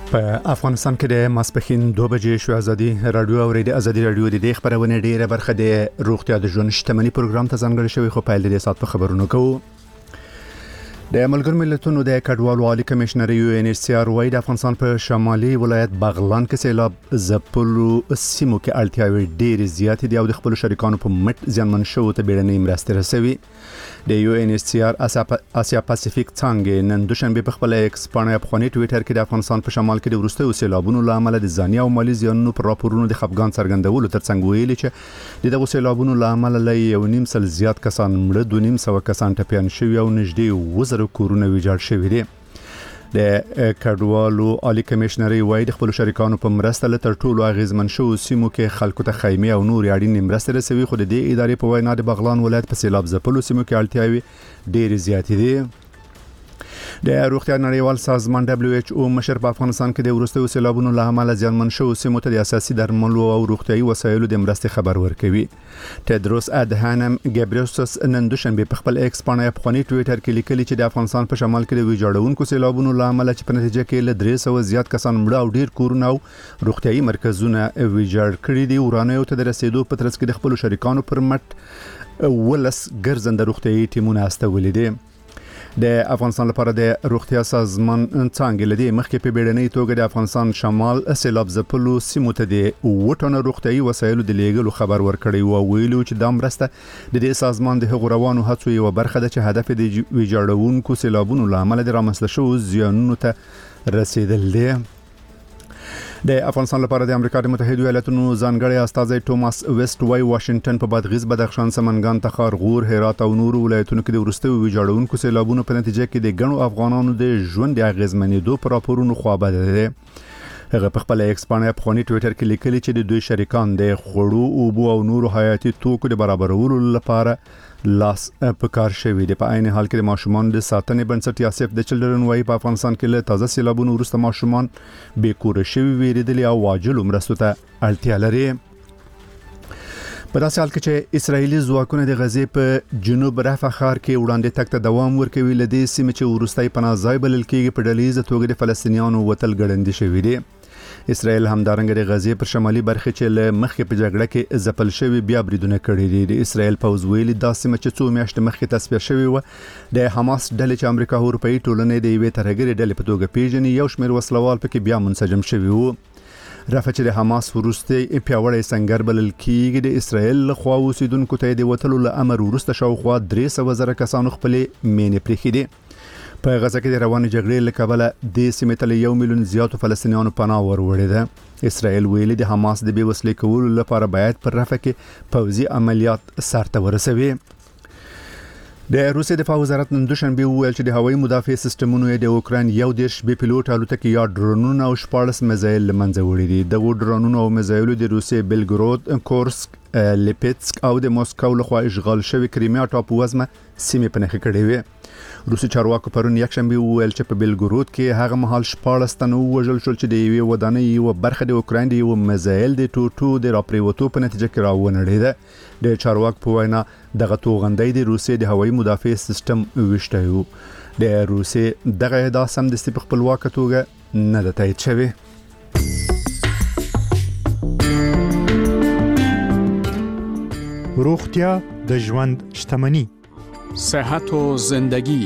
په افغانستان کې د ماسپښین 2 بجې شو ازادي رادیو او ریډیو ازادي رادیو د خبرونه ډیره برخه د روغتیا د ژوند شتمنۍ پروګرام ته ځانګړی شوی خو په دې سات په خبرونو کوو. د ملګرو ملتونو د کډوالو عالی کمشنر UNHCR وايي د افغانستان په شمالي ولایت بغلان کې سیلاب ځپلو سیمو کې اړتیاوې ډېرې زیاتې دي او د خپل شریکانو په مټ ځانمن شو ته بیړنۍ مرستې رسوي. د UNHCR آسیا پاسفیک څنګه نن دوشنبه په خپل ایکس باندې افغاني ټوئیټر کې د افغانستان په شمال کې د وروستیو سیلابونو لامل د ځاني او مالی زیانونو پر راپورونو د خفګان څرګندولو ترڅنګ ویلي چې دغه سیلابونو لامل له 1.5 زیات کسان مړه 2.5 کسان ټپيان شوي او نږدې کورونه ویجاړ شوي دي. د کډوالو عالی کمشنر وايي د خپل شریکانو په مرسته له تر ټولو اغیزمن شو سیمو کې خلکو ته خیمه او نور اړین مرسته رسوي خو د دې ادارې په وینا د بغلان ولایت په سیلاب ځپلو سیمو کې اړتیاوې ډېرې زیاتې دي. د روغتیا نړیوال سازمان WHO مشر په افغانستان کې د وروستیو سیلابونو له امله ځانمن شو سیمو ته د اساسي درملو او روغتيایي وسایلو د مرستې خبر ورکوي. تدروس ادهانم ګبریوسس نن دوشنبه په خپل ایکس باندې افغاني ټوئیټر کې لیکلي چې د افغانستان په شمال کې د ویجاړونکو سیلابونو له امله چې په نتیجه کې له 300 زیات کسان مړه او ډیر کورونه او روغتيایي مرکزونه ویجاړ کړي دي. ورانه ته د رسیدو په ترڅ کې د خپل شریکانو پر مټ ولس ګرځنده روغتيایي ټیمونه استولې دي. د افغانستان لپاره د روغتیا سازمان څنګه لدی مخکې په بیړنۍ توګه د افغانستان شمال سیلاب ځپلو سیمو ته د وټونو روغتیایي وسایلو د لیږلو خبر ورکړی او ویلو چې د مرسته د دې سازمان د روانو هڅو یو برخه ده چې هدف د ویجاړونکو سیلابونو لامل د رامنځته شو زیانونو ته رسیدل دي. د افغانستان لپاره د امریکا د متحده ایالاتونو ځانګړي استازی ټوماس ویسټ وايي واشنگټن په بادغیس بدخشان سمنګان تخار غور هرات او نور ولایتونو کې د وروستیو ویجاړونکو سیلابونو په نتیجه کې د ګڼو افغانانو د ژوند اغیزمنېدو پر راپورونو خوابه دي. هغه په خپل ایکس باندې افغاني ټوئیټر کې لیکلي چې د دوی شریکان د خړو او بو او نور حیاتي توکو د برابرولو لپاره لاس په کار شوی دی. په عین حال کې د ماشومان د ساتنې بنسټ یاسف د چلډرن وايي په افغانستان کې له تازه سیلابونو وروسته ماشومان بې کور شوي ویریدل او واجب مرستو ته اړتیا لري. په داسې حال کې چې اسرایلی ځواکونه د غزې په جنوب رفح ښار کې وړاندې تګ ته دوام ورکوي لدې سیمې چې وروستي پناه ځای بلل کېږي په ډلهیزه توګه د فلسطینیانو وتل ګړندې شوي دي. اسرائیل همدارنګه د غزې پر شمالي برخه چې له مخکې په جګړه کې ځپل شوی بیا بریدونه کړي دي. د اسرائیل پوز ویلي دا سیمه چې څو میاشتې مخکې تصفیه شوی و د حماس ډلې چې امریکا او اروپאי ټولنې د یوې ترهګرې ډلې په توګه پیژني یو شمېر وسلوال پکې بیا منسجم شوی وو. رفح چې د حماس وروستي پیاوړی سنگر بلل کېږي د اسرائیل لخوا اوسیدونکو ته د وټلو له امر وروسته شاوخوا 300,000 کسانو خپل مینې پرېښې دي. په غزه کې د روانې جګړې له کبله د سیمې ته 1 میلیون زیاتو فلسطینیانو پناه وروړې ده. اسرائیل ویلي د حماس د بې وسلې کولو لپاره باید پر رفح کې پوځي عملیات سرته ورسوي. د روسیې دفاع وزارت نن دوشنبه وویل چې د هوایي مدافع سیستمونو د اوکران یو دیش بي پيلوټ الوتکې یا ډرونونه او 14 میزایل لمنځه وړي دي. د ډرونونو او میزایلو د روسیې بلګرود کورسک لیپټسک او د موسکو لخوا اشغال شوی کریمیا ټاپو وزمه سیمې په نخښه کړې وي. روسي چارواکو پرون یکشنبه وویل چې په بلګرود کې هغه مهال 14 تنه وژل شول چې د یوې ودانۍ یو برخه د اوکران د یو میزایل د ټوټو د راپریوتو په نتیجه کې راونړېده. د چارواکو په وینا دغه توغندۍ د روسیې د هوایي مدافع سیستم وشته یو. د روسیې دغه ادعا سمدستي په خپلواکه توګه نه ده تایید شوې. روغتیا د ژوند شتمني، صحت و زندگی.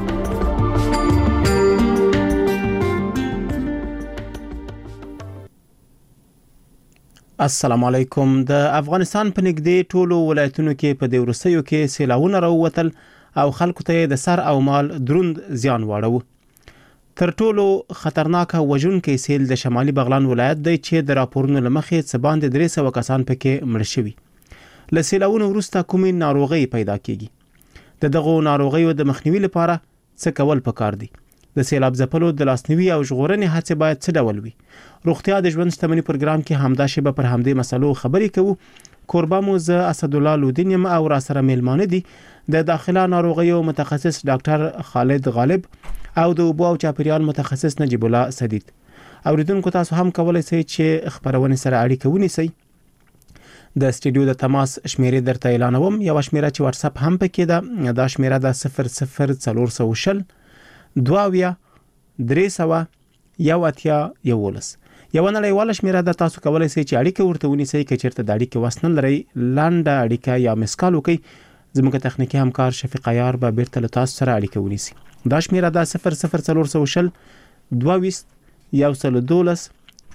السلام علیکم. د افغانستان په نږدې ټولو ولایتونو کې په د وروستیو کې سیلاوونه راووتل او خلکو ته د سر او مال دروند زیان واړو. تر ټولو خطرناک وژونکی سیل د شمالي بغلان ولایت دی چې د راپورونو لمخې څه باندې 300 کسان پکې مړه شوي. له سیلاوونو وروسته کومې ناروغۍ پیدا کیږي؟ د دغو ناروغیو د مخنیوي لپاره څه کول پکار دي؟ د سیلاب ځپلو د لاسنیوي او ژغورنې هڅې باید څه ډول وي؟ روغتیا د ژوند شتمنۍ پروګرام کې همدا شیبه پر همدې مسلو خبرې کوو. کوربه مو زه اسدالله لودین یم او راسره میلمانه دي د داخله ناروغیو متخصص ډاکټر خالد غالب او د اوبو او چاپیریال متخصص نجیب الله سدید. اوریدونکو تاسو هم کولای شئ چې خبرونه سره اړیکه ونیسئ. د سټوډیو د تماس شمیرې درته اعلانوم. یو شمیره چې واتس اپ هم پکې ده، دا شمیره ده 00400 22 300 11 یو نړیواله شمیره ده. تاسو کولای شئ چې اړیکه ورته ونیسئ که چیرته د اړیکې وس نه لرئ. لنډه اړیکه یا مسکال وکړئ. زموږ تخنیکی همکار شفیق عیار به بیرته له تاسو سره اړیکه ونیسي. دا شمیره ده 00420 22 112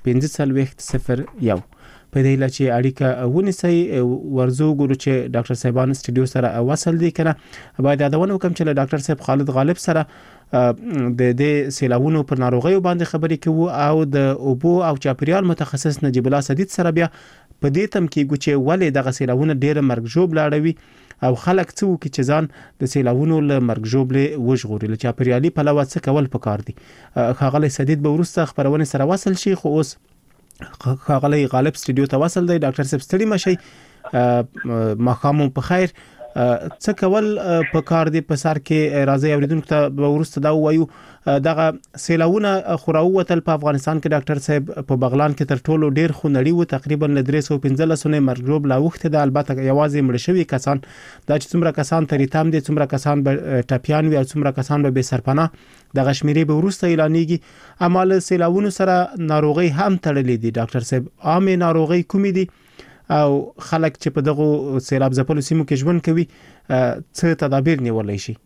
1501. په دې لاره چې اړیکه ونیسئ ورزو ګورو چې ډاکټر صاحبان سټډیو سره وصل دي کنه. باید یادونه وکم چې له ډاکټر صاحب خالد غالب سره د سیلاوونو پر ناروغیو باندې خبرې کوو او د اوبو او چاپیریال متخصص نجیب الله سدید سره بیا په دې تم کې ګوچې ولې دغه سیلاوونه ډېر مرګ ژوب لاړوي او خلک څه وکړي چې ځان د سیلاوونو له مرګ ژوبلې وژغوري. له چاپیریالي پلوه څه کول پکار دي. ښاغلی سدید به وروسته خبرونه سره وصل شي. خو اوس ښاغلی غالب سټډیو ته وصل دی. ډاکټر صاحب ستړي مشئ. ماښام په خیر. څه کول په کار دی په سر کې راځي اوریدونکو ته ورسته دا وایو. دغه سیلاوونه خوراوتل په افغانستان کې ډاکټر صاحب په بغلان کې تر ټولو ډیر خونړي و. تقریبا 315 مرګ لا وخت ده. البته یوازې مړ شوی کسان دا چې څومره کسان تریتام دي څومره کسان به ټاپیان وي او څومره کسان به سرپناه دغه شمیرې به ورسته اعلانېږي. اعمال سیلاوونو سره ناروغي هم تړلې دي. ډاکټر صاحب عامه ناروغي کومې دي او خلک چې په دغه سیلاب ځپلو سیمو کې ژوند کوي څه تدابیر نیولای شي؟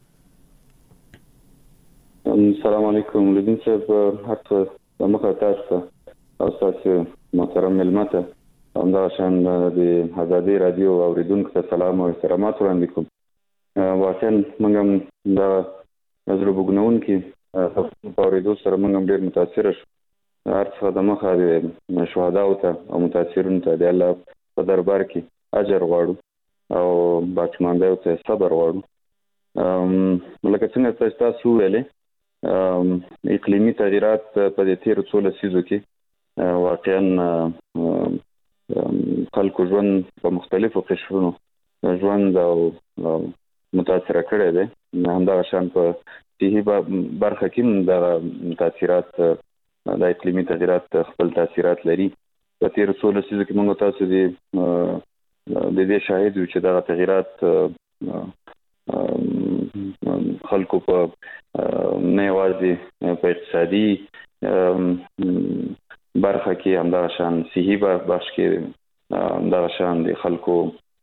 السلام علیکم لیدون صاحب. هرڅه مخه تاسو او تاسو محترم ملمته همداشان د ازادي رادیو اوریدونکو ته سلام او احترامات وړاندې کوم. واقعا موږ هم د نظر بګنون کې په اوریدو سره موږ هم ډیر متاثر شو. هرڅه د مخه د شهداو ته او متاثرونو ته د الله په دربار کې اجر غواړو او باقیمانده ته صبر غواړو. لکه څنګه تاسو ویلې اقلیمي تغیرات په دې تیر څو لسیزو کې واقعا خلکو ژوند په مختلفو قشرونو ژوند او متاثر کړی دی. همدغه شان په صحي برخه کې د تاثیرات د اقلیمي تغیرات خپل تاثیرات لري. په تیر څو لسیزو کې موږ تاسو د دې شاهد یو چې دا تغیرات خلکو په نه یوازې په اقتصادي برخه کې همدغه شان صحي بخش کې همدغه شان د خلکو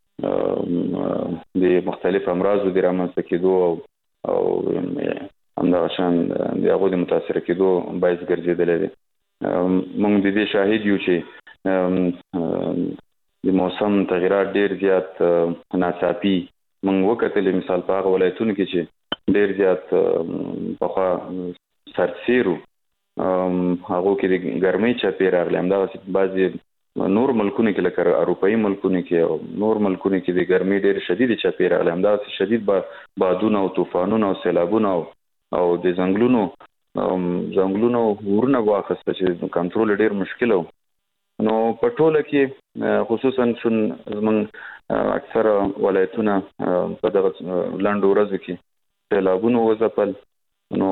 د مختلف امراضو د رامنځته کېدو او همدغه شان د هغو د متاثر کېدو باعث ګرځېدلی دی. موږ د دې شاهد یو چې د موسم تغیرات ډېر زیات ناڅاپي موږ وکتلې. مثال په هغه ولایتونو کې چې ډېر زیات پخوا سرسیرو هغو کې د ګرمۍ چاپې راغلی. همدغسې بعضې نور ملکونو کې لکه اروپایي ملکونو کې او نور ملکونو کې د ګرمۍ ډېر شدید چاپې راغلی. همدغسې شدید بادونه او طوفانونه او سیلابونه او د ځنګلونو ورونه واخیسته چې کنټرول ډېر مشکل و. نو په ټوله کې خصوصا زموږ اکثره ولایتونه په دغه لنډو ورځو کې سیلابونو وځپل. نو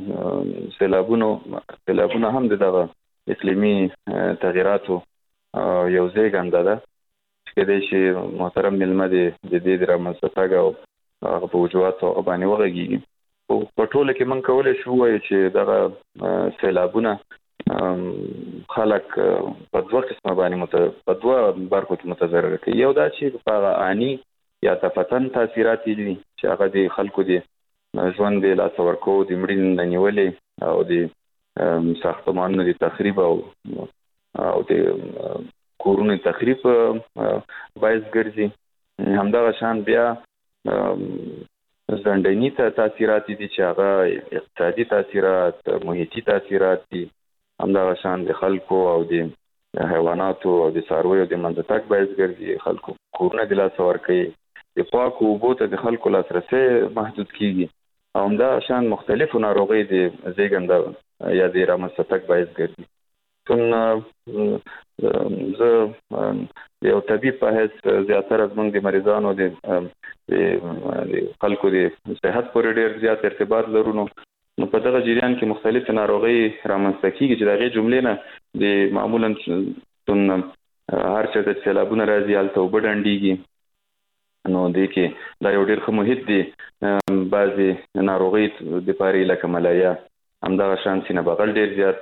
سیلابونه هم دغه اقلیمي تغیراتو یو زیږنده ده چې کېدای شي محترم مېلمه د دې د رامنځته تګ او هغه په وجوهاتو هغه باندې وغږېږي. په ټوله کې موږ کولی شو ووایو چې دغه سیلابونه خلک په دوه قسمه باندې په دوه برخو کې متضرر کوي. یو دا چې په آني یا تفتن تاثیرات دي چې هغه د خلکو د ژوند د لاسه ورکولو د مړینې د نیولې او د ساختمانونو د تخریب او د کورونو تخریب باعث ګرځي. همدغه شان بیا ځنډني تاثیرات دي چې هغه اقتصادي تاثیرات محیطي تاثیرات دي. همدغه شان د خلکو او د حیواناتو او د څارویو د منځه تګ باعث ګرځي. خلکو کورونه د لاسه ورکوي. د پاکو اوبو ته د خلکو لاسرسی محدود کیږي او همدغه شان مختلفو ناروغیو د زیږنده یا د رامنځته تګ باعث ګرځي. زه یو طبیب په حیث زیاتره زموږ د مریضانو د خلکو د صحت پورې ډېر زیات ارتباط لرو. نو په دغه جریان کې مختلف ناروغۍ رامنځته کیږي چې د هغې جملې نه د معمولا هر چېرته چې سیلابونه راځي هلته اوبه ډنډېږي. نو دې کې دا یو ډېر ښه محیط دی. بعضې ناروغۍ دپاره لکه ملایا همدغه شان سینه بغل ډیر زیات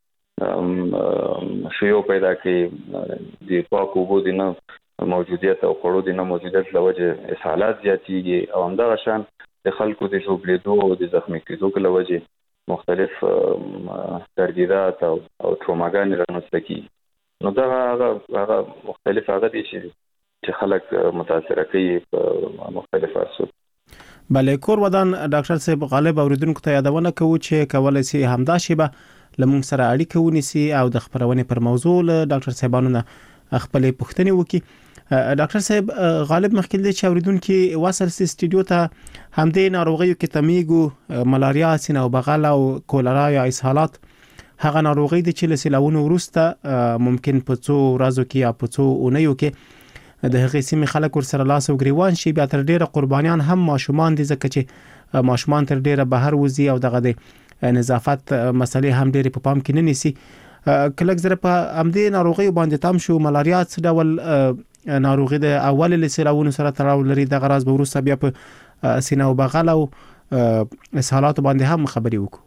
شیو پیدا کوي د پاکو اوبو د نه موجودیت او خوړو د نه موجودیت له وجې اسهالات زیاتېږي او همدغه شان د خلکو د ژوبلېدو او د زخمي کېدو له وجې مختلف تردیدات او تروماګانې رامنځته کېږي. نو دغه هغه مختلف هغه دي چې خلک متاثره کوي په مختلف اسباب. بله کور ودان ډاکټر صاحب غالب اوریدونکو ته یادونه کوو چې کولای شي همدا شیبه لمون سره اړیکه ونیسي او د خبرونې پر موضوع له ډاکټر صاحبانو نه خپل پوښتنې وکړي. ډاکټر صاحب غالب مخکې د چاوریدونکو وصل سي سټډیو ته همدې ناروغیو کې تمیګو ملاریا سینه او بغل او کولرا یا اسهالات هغه ناروغي دي چې له سیلاونو وروسته ممکن په څو ورځو کې یا په څو اونیو کې د هغې سیمې خلک ورسره لاس او ګریوان شي. بیا تر ډیره قربانیان هم ماشومان دي ځکه چې ماشومان تر ډیره بهر وځي او دغه د نظافت مسلې هم ډیره په پام کې نه نیسي. کله زره په همدې ناروغي باندې تام شو ملاریا څه ډول ناروغي د اول له سیلاونو سره تړاو لري د غراز به وروسته بیا په سینه او بغل او اسهالات باندې هم خبري وکړو.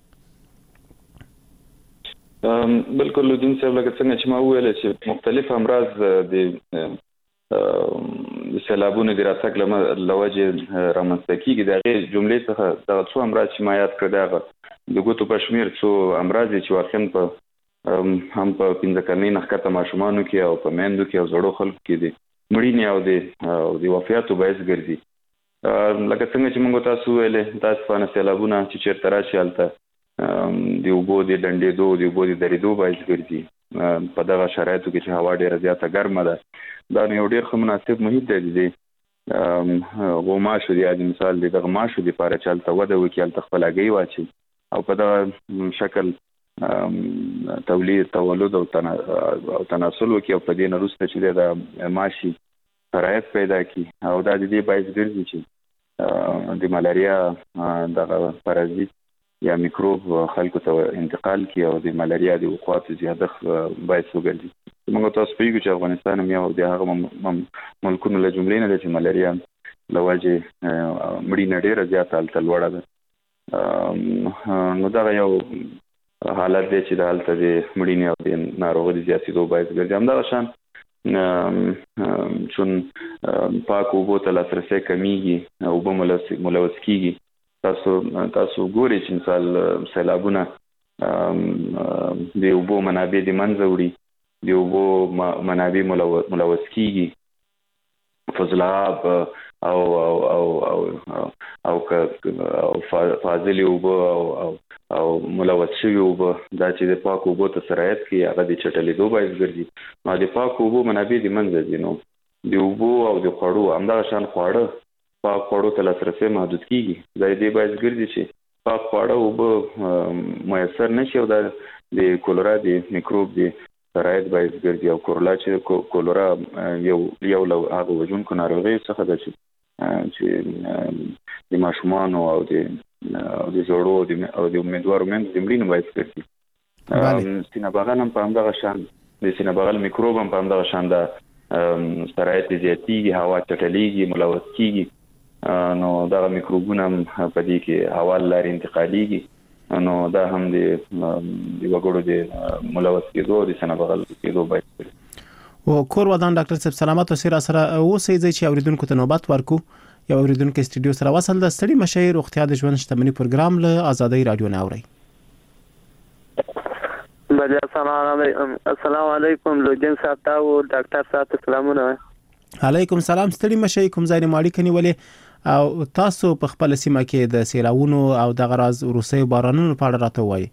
بالکل لودین صاحب لکه څنګه چې ما وویل چې مختلف امراض د سیلابونو د راتګ لوجه رامنځته کیږي. د هغې جملې څخه دغه څو امراض چې ما یاد کړ دغه د ګوتو په شمیر څو امراض چې واقعا په هم په 15 کلنۍ نه ښکته ماشومانو کې او په میندو کې او زړو خلکو کې د مړینې او د وفیاتو باعث ګرځي. لکه څنګه چې موږ تاسو ویلې تاسو په سیلابونه چې چیرته راشي هلته د اوبو د ډنډېدو د اوبو د درېدو باعث ګرځي. په دغه شرایطو کې چې هوا ډیره زیاته ګرمه ده دا یو ډیر ښه مناسب محیط دی. غوماشو دی مثال دغه ماشو لپاره چې هلته وده وکړي هلته خپل هګۍ واچي او په دغه شکل تولد او تناسل وکړي او په دې نه وروسته چې د ماشي شرایط پیدا کړي او دا د دې باعث ګرځي چې د ملاریا دغه پرازیت یا میکروب خلکو ته انتقال کړي او د ملاریا د وقوعاتو زیاتښت باعث وګرځي. موږ تاسو پیږو چې افغانستان هم یو د هغه ملکونو له جملې نه دی چې ملاریا له وجې مړینه ډېره زیاته هلته لوړه ده. نو دغه یو حالت دی چې د هلته د مړینې او د ناروغۍ د زیاتېدو باعث ګرځي. همدغه شان چون پاک اوبو ته لاسرسی کمیږي اوبه ملوث کیږي. تاسو ګورئ چې مثال سیلابونه د اوبو منابع د منځه وړي د اوبو منابع ملوث کیږي. فضلاب او فاضل اوبه او ملوث شوي اوبه دا چې د پاک اوبو ته سرایت کوي هغه د چټلېدو باعث ګرځي. نو د پاک اوبو منابع د منځه ځي نو د اوبو او د خوړو همدغه شان خواړه پاک خوړو ته لاسرسی محدود کیږي. دا دې باعث ګرځي چې پاک خواړه اوبه میسر نشي او د کولرا د میکروب د سرایت باعث ګرځي. او کولرا یو له هغه وژونکو ناروغیو څخه ده چې د ماشومانو او د زړو او د امیدوارو میندو د مړینې باعث ګرځي. سینه بغل هم په همدغه شان د سینه بغل میکروب هم په همدغه شان د سرایت زیاتېږي هوا چټلیږي ملوث کیږي. نو دغه میکروبونه هم په دې کې هوا لارې انتقالیږي. نو دا هم د وګړو د ملوث کېدو د سینه بغل کېدو باعث ګرځي. او کور ودان ډاکټر صاحب سلامت اوسئ. را سره اوسئ چې اوریدونکو ته نوبت ورکو. یو اوریدونکو سټډیو سره وصل د ستړي مشاهیر روغتیا د ژوند شتمنۍ پروګرام له آزادۍ رادیو نه اوري. بله السلام علیکم لوجن صاحب او ډاکټر صاحب سلامونه. علیکم سلام. ستړي مشاهیر کوم ځای نه ماړی کني ولې او تاسو په خپل سیمه کې د سیلاونو او د غراز روسي بارانونو په اړه راته وایي.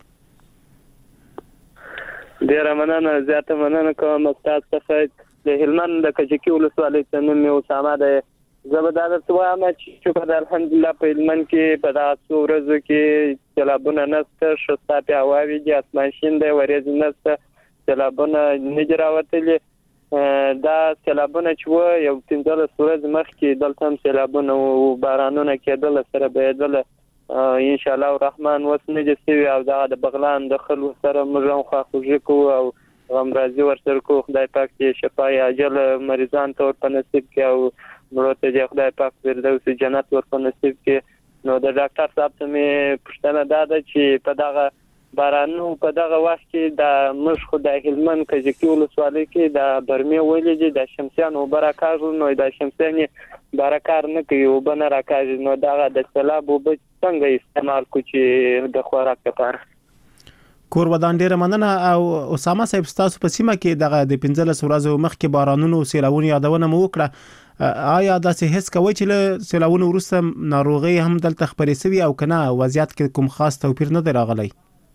ډیره مننه زیاته مننه کوم تاسو څخه. د هلمند د کجکی ولسوالۍ څخه مې اسامه ده. زبردست وایم چې په الحمدلله په هلمند کې په تاسو ورځو کې سیلابونه نشته شسته په هواوی دي اسمان شین دی ورځ نشته سیلابونه نه جراوتلې. دا سیلابونه چې و یو 15 ورځې مخکې دلته هم سیلابونه او بارانونه کېدل سره بهدل ان شاء الله الرحمن وسنه دي سوي او دا د بغلان د خلکو سره موږ خواخوږي کو او امراضي ورسره کو. خدای پاک دې شفای عاجل مریضان ته ور نصیب کړي او مروته دې خدای پاک فردوس جنت ور نصیب کړي. نو د ډاکټر صاحب ته مې پوښتنه ده چې په دغه بارانو په دغه وخت کې د مشخو د هلمند کجکي ولسوالۍ کې د برمې ولې دي د شمسیان او برکاږو نو د شمسیان برکار نه کوي او بنه راکاږي نو دغه د سیلاب او څنګه استعمال کو چې د خوراک لپاره کور ودان ډیره مننه او اسامه صاحب تاسو په سیمه کې دغه د 15 ورځې مخکې بارانونو سیلاوونو یادونه مو وکړه آیا دا څه هیڅ کوي چې له سیلاوونو وروسته ناروغي هم دلته خبرې سوي او کنه وضعیت کې کوم خاص توپیر نه دی راغلی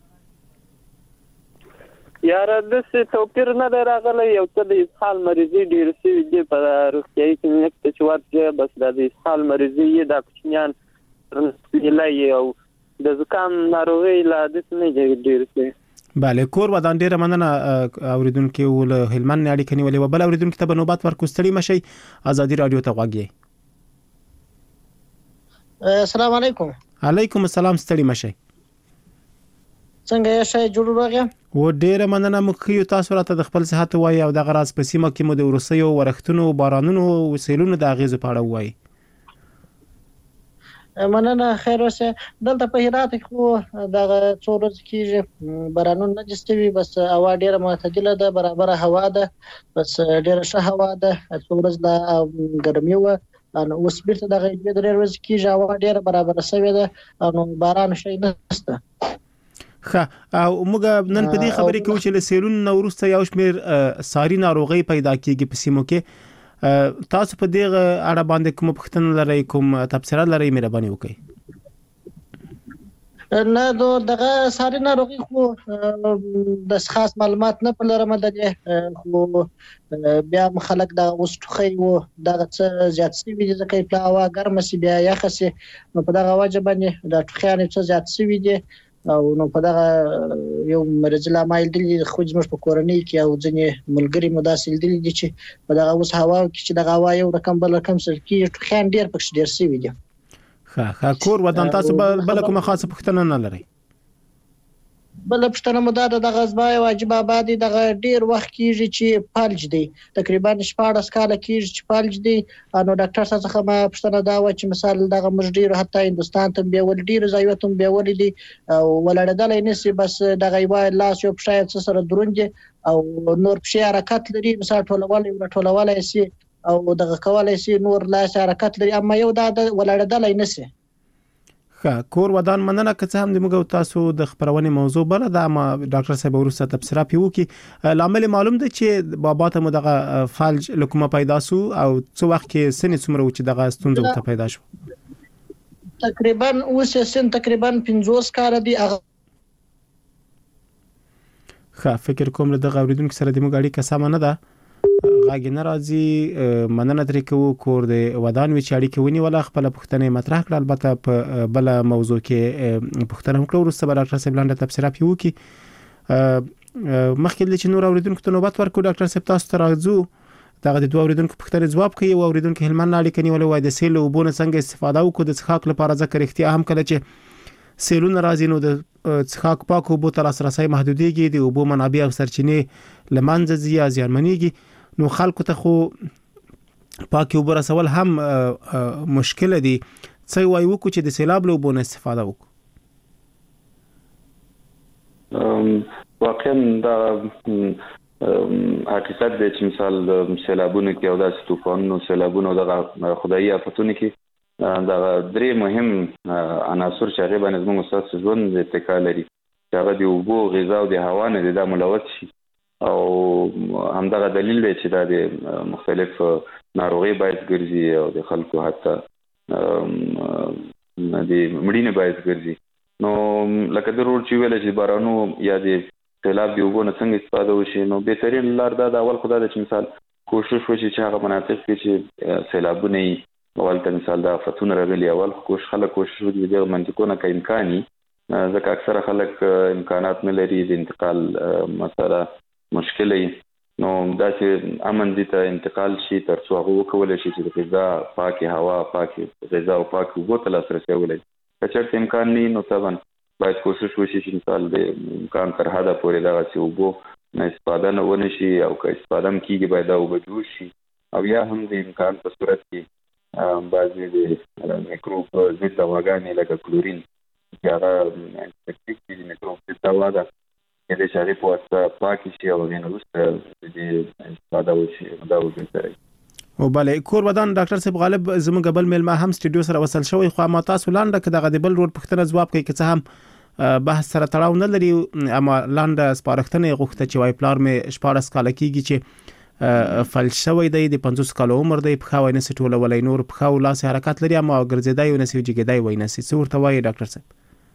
یاره د څه توپیر نه دی راغلی یو څه د اسهال مریضي ډیر سوي دي په روغتیايي کلینیک ته چې ورځي بس د اسهال مریضي د کوچنیان لای او د زکام ناروغي لا د څه نه ډیر سوي بله کور ودان ډیره مننه اوریدونکو ول هلمند اړیکه نیولې و بل اوریدونکو ته نوبت ورکو ستړي مشي ازادي رادیو ته غواګي السلام علیکم علیکم السلام ستړي مشي څنګه یې شای جوړ راغی و ډیره مننه مخکې تاسو راته د خپل صحت وای او د غراس په سیمه کې مو د روسیو ورختونو بارانونو او سیلونو د اغیز په اړه وای مننه خیر اوسه دلته په هرات کې خو دغه څو ورځې کېږي بارانونه نه جستوي بس هوا ډیره معتدله ده برابر هوا ده بس ډیره ښه هوا ده څو ورځې د ګرمي و نو اوس بیرته دغه ډیره ورځې کېږي هوا ډیره برابر شوې ده نو باران شي نشته او موږ نن په دې خبرې کې چې له سیلونو نو وروسته یو شمېر ساري ناروغي پیدا کیږي په سیمو کې تاسو په دې اړه باندې کوم پوښتنه لرئ کوم تبصره لرئ مهرباني وکړئ نه دغه ساري ناروغي خو د خاص معلومات نه لرم خو بیا خلک د وسټخي وو دغه څه زیات سوي دي ځکه په هوا ګرمه سي بیا یخ سي نو په دغه وجه باندې د ټخیان څه زیات سوي دي او نو په دغه یو مرز لا مایل دي خو زموږ په کورنۍ کې او ځنې ملګری مداسل دي چې په دغه اوس هوا کې چې دغه هوا یو رقم بل رقم سره کې ټخیان ډیر پکې ډیر سوي دي کور ودان تاسو بل کومه خاصه پوښتنه نه لرئ بل پښتنه مو د غزبای واجب آباد دغه ډیر وخت کیږي چې فالج دی تقریبا 14 کال کیږي چې فالج دی نو ډاکټر څخه ما پښتنه دا و چې مثال دغه مجډیر حتی هندستان ته به ول ډیر ځایوتم به ول دي او ولړدل نسی بس دغه وای لاس یو پښه سره دروند او نور پښه حرکت لري مثال ټولواله سي او دغه کولای سي نور لاس حرکت لري اما یو دا ولړدل نسی کور ودان مننه که څه هم د موږ تاسو د خبرونې موضوع بل دا ما ډاکټر صاحب ورسره تبصره پیو کی لامل معلوم دی چې بابا ته مو دغه فالج لکومه پیدا سو او څو وخت کې سنې څومره و چې دغه ستونزه ته پیدا شو تقریبا اوس سن تقریبا 50 کال دی فکر کوم له دغه اوریدونکو سره د موږ اړیکه سم نه ده غاګ ناراضي مننه ترې کوو کور د ودان وی چاړي کوي ولا خپل پښتنې مطرح کړه البته په بل موضوع کې پښتنه وکړو ورسته ډاکټر صاحب لاندې تبصره پیو کی مخکې چې نور اوریدونکو ته نوبت ورکړو ډاکټر صاحب تاسو ته راځو دغه د دوه اوریدونکو پښتنې جواب کوي او اوریدونکو هلمند اړیکه نیولې وای د سیل او بونه څنګه استفاده وکړو د څښاک لپاره ځکه اختیار هم کله چې سیلونه راځي نو د څښاک پاکو بو تر لاسرسي محدوديږي د اوبو منابع او سرچینې لمنځه ځي یا زیانمنېږي نو خلکو ته خو پاکي اوبه رسول هم مشکل دي څه وایي وکړو چې د سیلاب له اوبو نه استفاده وکړو واقعا دا حقیقت دی چې مثال سیلابونه کې او داسې طوفانونو سیلابونو دغه خدایي آفتونو کې دا درې مهم عناصر چې هغه باندې موږ اساس ژوند اتکا لري چې هغه د اوبو غذا او د هوا نه د ملوث شي او همدغه دلیل دی چې دا د مختلف ناروغي باعث ګرځي او د خلکو حتی د مړینې باعث ګرځي نو لکه ضرور چې ویل چې بارانو یا د سیلاب دی وګونه څنګه استفاده وشي نو بهترین لار دا د اول خدای چې مثال کوشش وشي چې هغه مناطق کې چې سیلابونه اول ته مثال دا فتون راغلي اول خلک کوشش وکړي د منطقونو کې امکاني ځکه اکثره خلک امکانات نه لري د انتقال مسله مشکل نو داسې امن دي ته انتقال شي تر څو هغه وکول شي چې د غذا پاکي هوا پاکي غذا او پاکي اوبو ته لاسرسي ولري کچېرته امکان نه نو طبعا باید کوشش وشي چې مثال د امکان تر حده پورې دغه چې اوبو نه استفاده نه ونشي او که استفاده کیږي باید دا اوبه جوړ شي او یا هم د امکان په صورت کې بعضې د میکروب ضد دواګانې لکه کلورین چې هغه انټیسپټیک دي میکروب ضد هوا ده د شاري په واسطه پاکي شي او نه وروسته د استفاده وشي دا وګورئ. او بله کور ودان ډاکټر صاحب غالب زموږ بل میلمه هم سټډیو سره وصل شوی خو ما تاسو لاندې کې دغه د بل روډ پښتنه ځواب کوي چې هم بحث سره تړاو نه لري اما لاندې سپارښتنه غوښته چې وای پلار مې 14 کال کېږي چې فلج شوی دی د 50 کال عمر دی په خاوینه سټوله ولای نور په خاو لاس حرکت لري اما ګرځیدای او نسوي جګیدای وای نسي څورته وای ډاکټر صاحب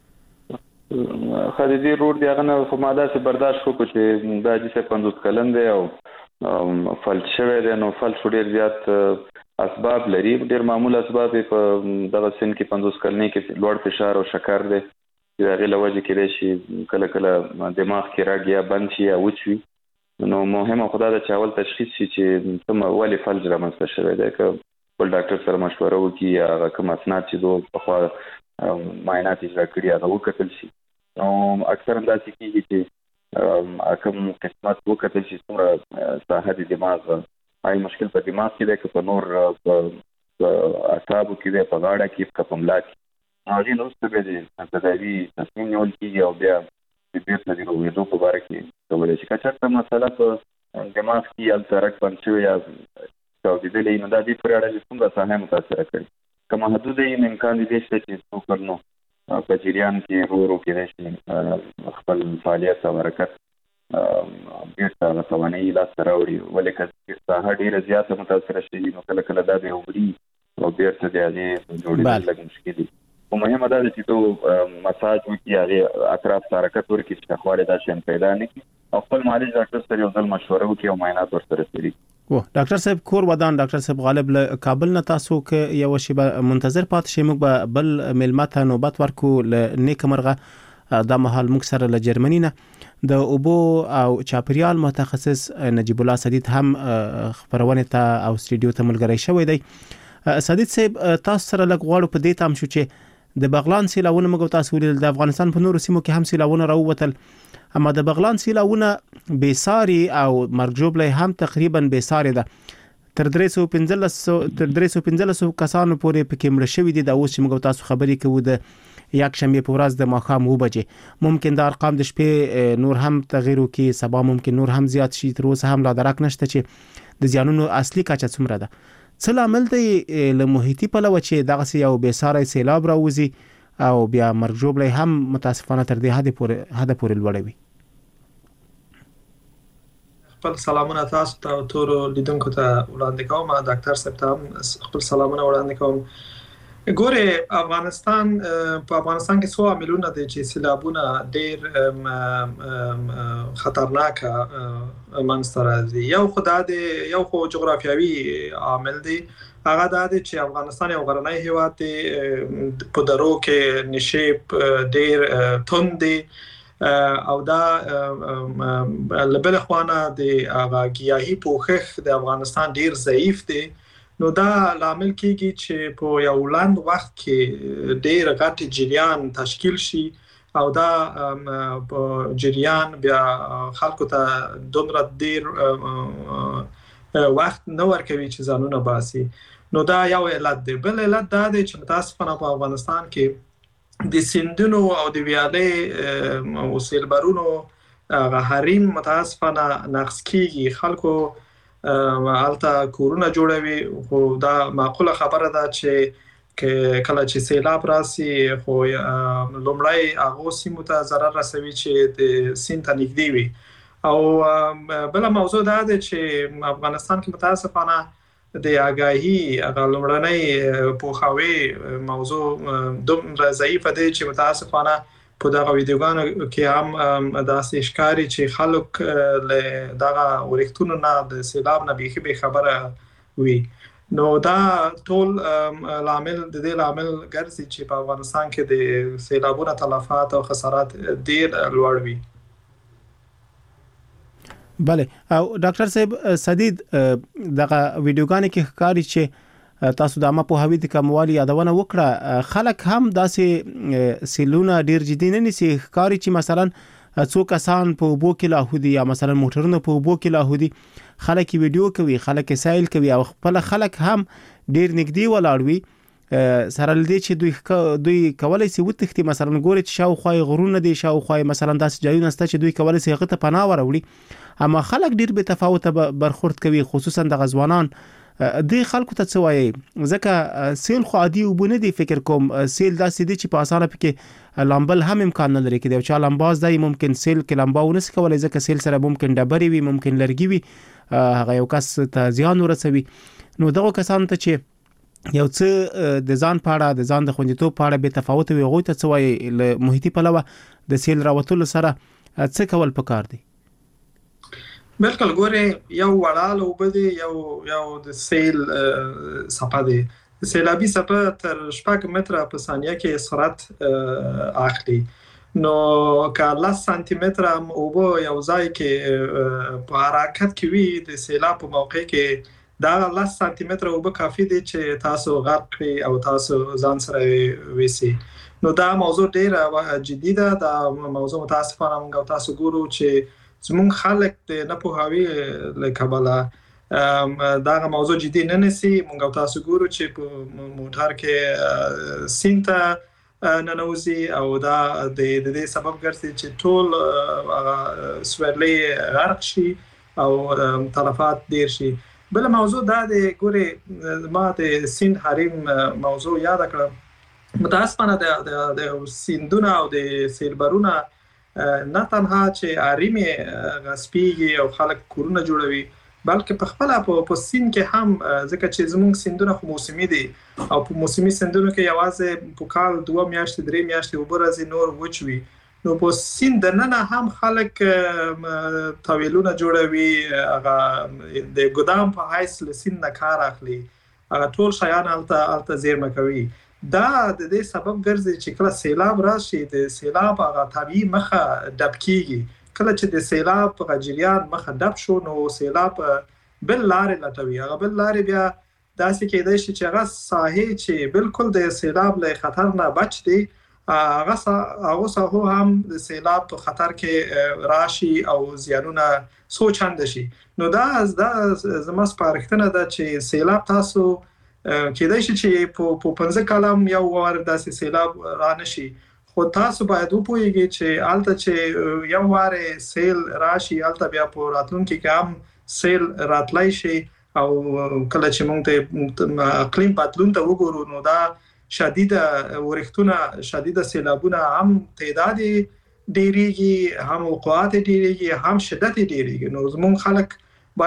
خدای روډ دی هغه نه خو ماده سه برداشت وکړو چې دا چې 50 کلن دی او فلج شوی دی نو فلج ډیر زیات اسباب لري ډیر معمول اسباب په دغه سن کې 50 کلنې کې لوړ فشار او شکر دی چې هغه لوجه کې شي کله کله دماغ کې راګیا بند شي او وچوي نو مهمه خدای د چاول تشخیص شي چې تم اولی فلج رامنځته شوی دی که بل ډاکټر سره مشوره وکړي یا هغه کوم اسناد چې دوه په خوا معاینات اجرا کړي هغه وکتل شي نو اکثر انداسې کېږي چې کوم قسمت وکتل شي څومره ساحه د دماغ آی مشکل په دماغ کې دی که په نور اعصابو کې دی په غاړه کې که په ملا کې هغې نه وروسته بیا د تداوي تصمیم نیول کېږي او بیا د بیرته د روغېدو په باره کې کولی شي که چېرته مسله په دماغ کې هلته رګ بند شوی یا چاودېدلی نو دا دې پورې اړه چې څومره ساحه متاثره کړي که محدوده یې امکان دې شته چې څوک نو په جریان کې ورو کېدای شي خپل فعالیت او حرکت بیرته هغه توانایي لاسته راوړي ولې که ساحه ډېره زیاته متاثره شوي نو کله کله دا بیا وړي او بیرته د هغې جوړېدل لږ مشکل دي خو مهمه دا ده چې تو مساج وکړي هغې اطراف ته حرکت ورکړي چې شخوالی دا شیان پیدا نه کړي او خپل معالج ډاکټر سره یو ځل مشوره وکړي او معاینات ورسره سري ډاکټر صاحب کور ودان ډاکټر صاحب غالب له کابل نه تاسو کې یو شی منتظر پات شي موږ به بل ملمت نوبت ورکو ل نیک مرغه د محل موږ سره له جرمني نه د اوبو او چاپریال متخصص نجیب الله سدید هم خبرونه ته او سټډیو ته ملګری شوی دی سدید صاحب تاسو سره لږ غواړو په دې تام شو چې د بغلان سیلاونه موږ تاسو ولې د افغانستان په نورو سیمو کې هم سیلاونه راووتل اما د بغلان سیلاونه بیساری او مرجوبلې هم تقریبا بیساری ده تر 315 کسانو پورې پکې مړ شوي دي د اوس موږ تاسو خبرې کوو د یک شنبه په ورځ د ماښام 9 بجې ممکن د ارقام د شپې نور هم تغییر وکړي سبا ممکن نور هم زیات شي تر اوسه هم لا درک نشته چې د زیانونو اصلي کچه څومره ده څه لامل دی له محیطي پلوه چې دغه یو بیساری سیلاب راوځي او بیا مرجوبلې هم متاسفانه تر دې حد پورې لوړوي خپل سلامونه تاسو ته او ټول لیدونکو ته وړاندې کوم ډاکټر صاحب ته خپل سلامونه وړاندې کوم ګوره افغانستان کې څو عاملونه دي چې سیلابونه ډېر خطرناک منځته راځي یو خو جغرافیوي عامل دی هغه دا دی چې افغانستان یو غرنی هېواد دی په درو کې نشیب ډېر توند دی او دا لبل خوانه د هغه گیاهي پوښښ د افغانستان ډیر ضعیف دی نو دا لامل کیږي چې په یو لاند وخت کې ډیر غټ جریان تشکیل شي او دا جریان بیا خلکو ته دومره ډیر وخت نه ورکوي چې ځانونه باسي نو دا یو علت دی بل علت دا دی چې متاسفانه په افغانستان کې د سیندونو او د ویالې او سیلبرونو حریم متاسفانه نقص کیږي خلکو هلته کورونه جوړوي خو دا معقوله خبره ده چې کله چې سیلاب راسي خو لومړی هغو سیمو ته ضرر رسوي چې د سیند ته نږدې وي او بله موضوع دا ده چې افغانستان کې متاسفانه د آگاهی هغه لومړنۍ پوهاوی موضوع دومره ضعیفه دی چې متاسفانه په دغه ویډیوګانو کې هم داسې ښکاري چې خلک له دغه ورښتونو نه د سیلاب نه بیخي بې خبره وي نو دا ټول لامل د دې لامل ګرځي چې په افغانستان کې د سیلابونو تلفات او خسارات ډېر لوړ وي بله او ډاکټر صاحب سدید دغه ویډیوګانې کې ښکاري چې تاسو د عامه پوهاوي د کموالي یادونه وکړه خلک هم داسې سیلونه ډیر جدي نه نیسي ښکاري چې مثلا څو کسان په اوبو کې لاهودي یا مثلا موټرونه په اوبو کې لاهودي خلک ویډیو کوي خلک سایل کوي او خپل خلک هم ډیر نږدې ولاړ وي سره لدی چې دوی کولای شي وتښتي مثلا ګوري چې شاوخوای غرونه دي شاوخوای مثلا داسې ځایونه سته چې دوی کولای شي هغه ته پناه وروړي اما خلک ډیر به تفاوت برخورد کوي خصوصا د غزوانان د خلکو ته څه وایي ځکه سیل خو عادي وبونه دي فکر کوم سیل داسې دي چې په اسانه پکې لامبل هم امکان نه لري کې دی چې لامباز دی ممکن سیل کې لامباو نه کولای ځکه سیل سره ممکن ډبري وي ممکن لرګي وي هغه یو کس ته زیان ورسوي نو دغه کسان ته چې یو څه د ځان پاړه د ځان د خوندیتوب پاړه به تفاوت وي غوي ته څه وایي له محیطي پلوه د سیل راوتلو سره څه کول پکار دي بالکل ګوره یو وړاله وبدي یو د سیل صفه دي سیلابي صفه تر 6 متره په ثانیه کې سرعت اخلي نو که 10 سانتي متره او یو ځای کې په حرکت کې وي د سیلاب په موقع کې دا 10 سانتي متره او کافي دي چې تاسو غرق کړئ او تاسو ځان سره وېسي نو دا موضوع ډیره جدي ده دا موضوع متاسفانه موږ تاسو ګورو چې زمونږ خلک د نه پوهاوي له کبله دا موضوع جدي نه نسی موږ تاسو ګورو چې په موټر کې سینته ننوزي او دا د دې سبب ګرځي چې ټول سویرلي غرق شي او تلفات ډیر شي بل موضوع دا د ګوري ما د سیند حریم موضوع یاد کړم متاسفانه د سیندونه او د سیلبرونه نه تنها چې حریم غصبيږي او خلک کورونه جوړوي بلکې په خپل په سیند کې هم ځکه چې زموږ سیندونه خو موسمي دي او په موسمي سیندونو کې یوازې په کال 2 میاشتې 3 میاشتې وبرازي نور وچوي نو په سیند نه هم خلک طویلونه جوړوي هغه د ګدام په حیث له سیند نه کار اخلي هغه ټول شیان الته زیرمه کوي دا د دې سبب ګرځي چې کله سیلاب راشي د سیلاب هغه طبيعي مخه ډب کیږي کله چې د سیلاب په جریان مخه ډب شو نو سیلاب بل لارې لټوي هغه بل لارې بیا داسې کېدای شي چې هغه ساحې چې بالکل د سیلاب له خطر نه بچ دي هغه ساحو هم د سیلاب په خطر کې راشي او زیانونه سوچند شي نو دا زما سپارښتنه ده چې سیلاب تاسو کېدای شي چې په 15 کلم یو ور داسې سیلاب را نشي خو تاسو باید وپوهیږئ چې الته چې یو واره سیل راشي الته بیا په راتلونکي کې هم سیل راتلای شي او کله چې موږ ته اقلیم بدلون ته وګورو نو دا شدیده ورښتونه شدیده سیلابونه هم تعداد ډیریږي هم وقوعات ډیریږي هم شدت ډیریږي نو زموږ خلک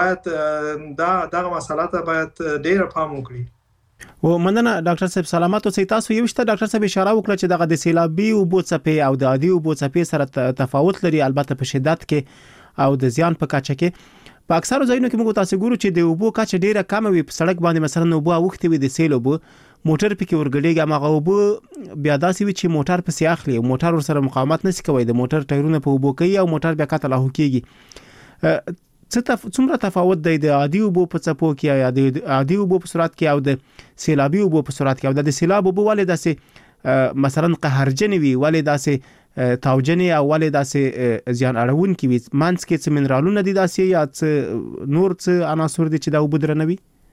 باید دا مسله ته باید ډیر پام وکړي و مننه ډاکټر صاحب سلامات اوسئ تاسو یو شته ډاکټر صاحب اشاره وکړه چې دغه د سیلابي او بوڅپې او د عادي او بوڅپې سره تفاوت لري البته په شدت کې او د زیان په کچه کې په اکثر ځایونو کې موږ تاسو ګورو چې د اوبو کچه ډیره کم وي په سړک باندې مثلا اوبو اوختي وي د سیل اوبو موټر پکې ورګړېږي هغه اوبو بیا داسې وي چې موټر پسې اخلي او موټر ورسره مقاومت نشي کوي د موټر ټایرونه په اوبو کوي او موټر بیا کته لاهو کیږي څومره تفاوت دی د عادي اوبو په څپو کې یا د عادي اوبو په صورت کې او د سیلابي اوبو په صورت کې او د سیلاب اوبو ولې داسې مثلا قهرجن وي ولې داسې تاوجنې او ولې داسې زیان اړون کې وي مانس کې څه منرالونه دي داسې یا څه نور څه عناصر دي چې دا اوبو درنوي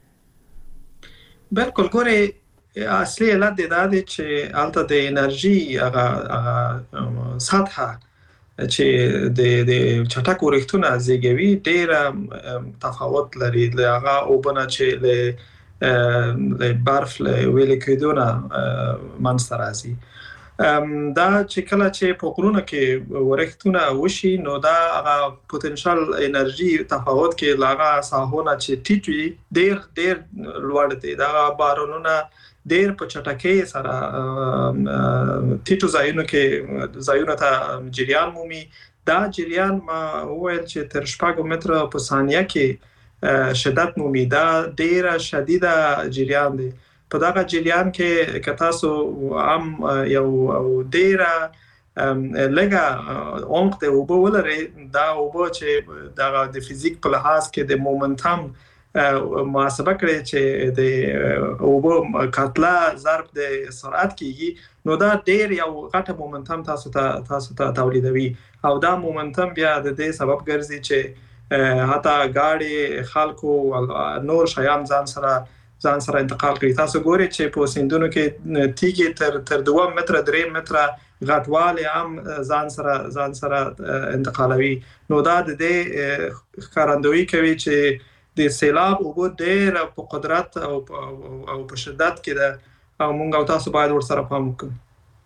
بالکل ګوره اصلي علت دا دی چې الته د انرژي هغه سطحه چې د چټک ورښتونه زیږوي ډېر تفاوت لري هغه اوبنه چې له برف له ویل کېدونه منځته راځي دا چې کله چې په غرونو کې ورښتونه وشي نو دا هغه پوتنشل انرژي تفاوت کې لاغه ساحونه چې ټیټوي ډېر لوړ دي دا بارونونه ډېر په چټکۍ سره ټیټو ځایونو ته جریان مومي دا جریان ما وویل چې تر 6 متره په ثانیه کې شدت مومي دا ډېر شدیده جریان دی په دغه جریان کې که تاسو هم یو ډېر لږه عمق د اوبو ولرئ دا اوبو چې دغه د فزیک په لحاظ کې د مومنټم محاسبه کړئ چې د اوبو کتله ضرب د سرعت کېږي نو دا ډېر یو غټه مومنټم تاسو ته تولیدوي او دا مومنټم بیا د دې سبب ګرځي چې حتی ګاډي خلکو نور شیان ځان سره ځان سره انتقال کړي. تاسو ګورئ چې په سیندونو کې تیږې تر 2 متره 3 متره غټواله هم ځان سره انتقالوي. نو دا د دې ښکارندویي کوي چې د سیلاب اوبه ډېر په قدرت او په شدت کې ده او موږ او تاسو باید ورسره پام وکړو.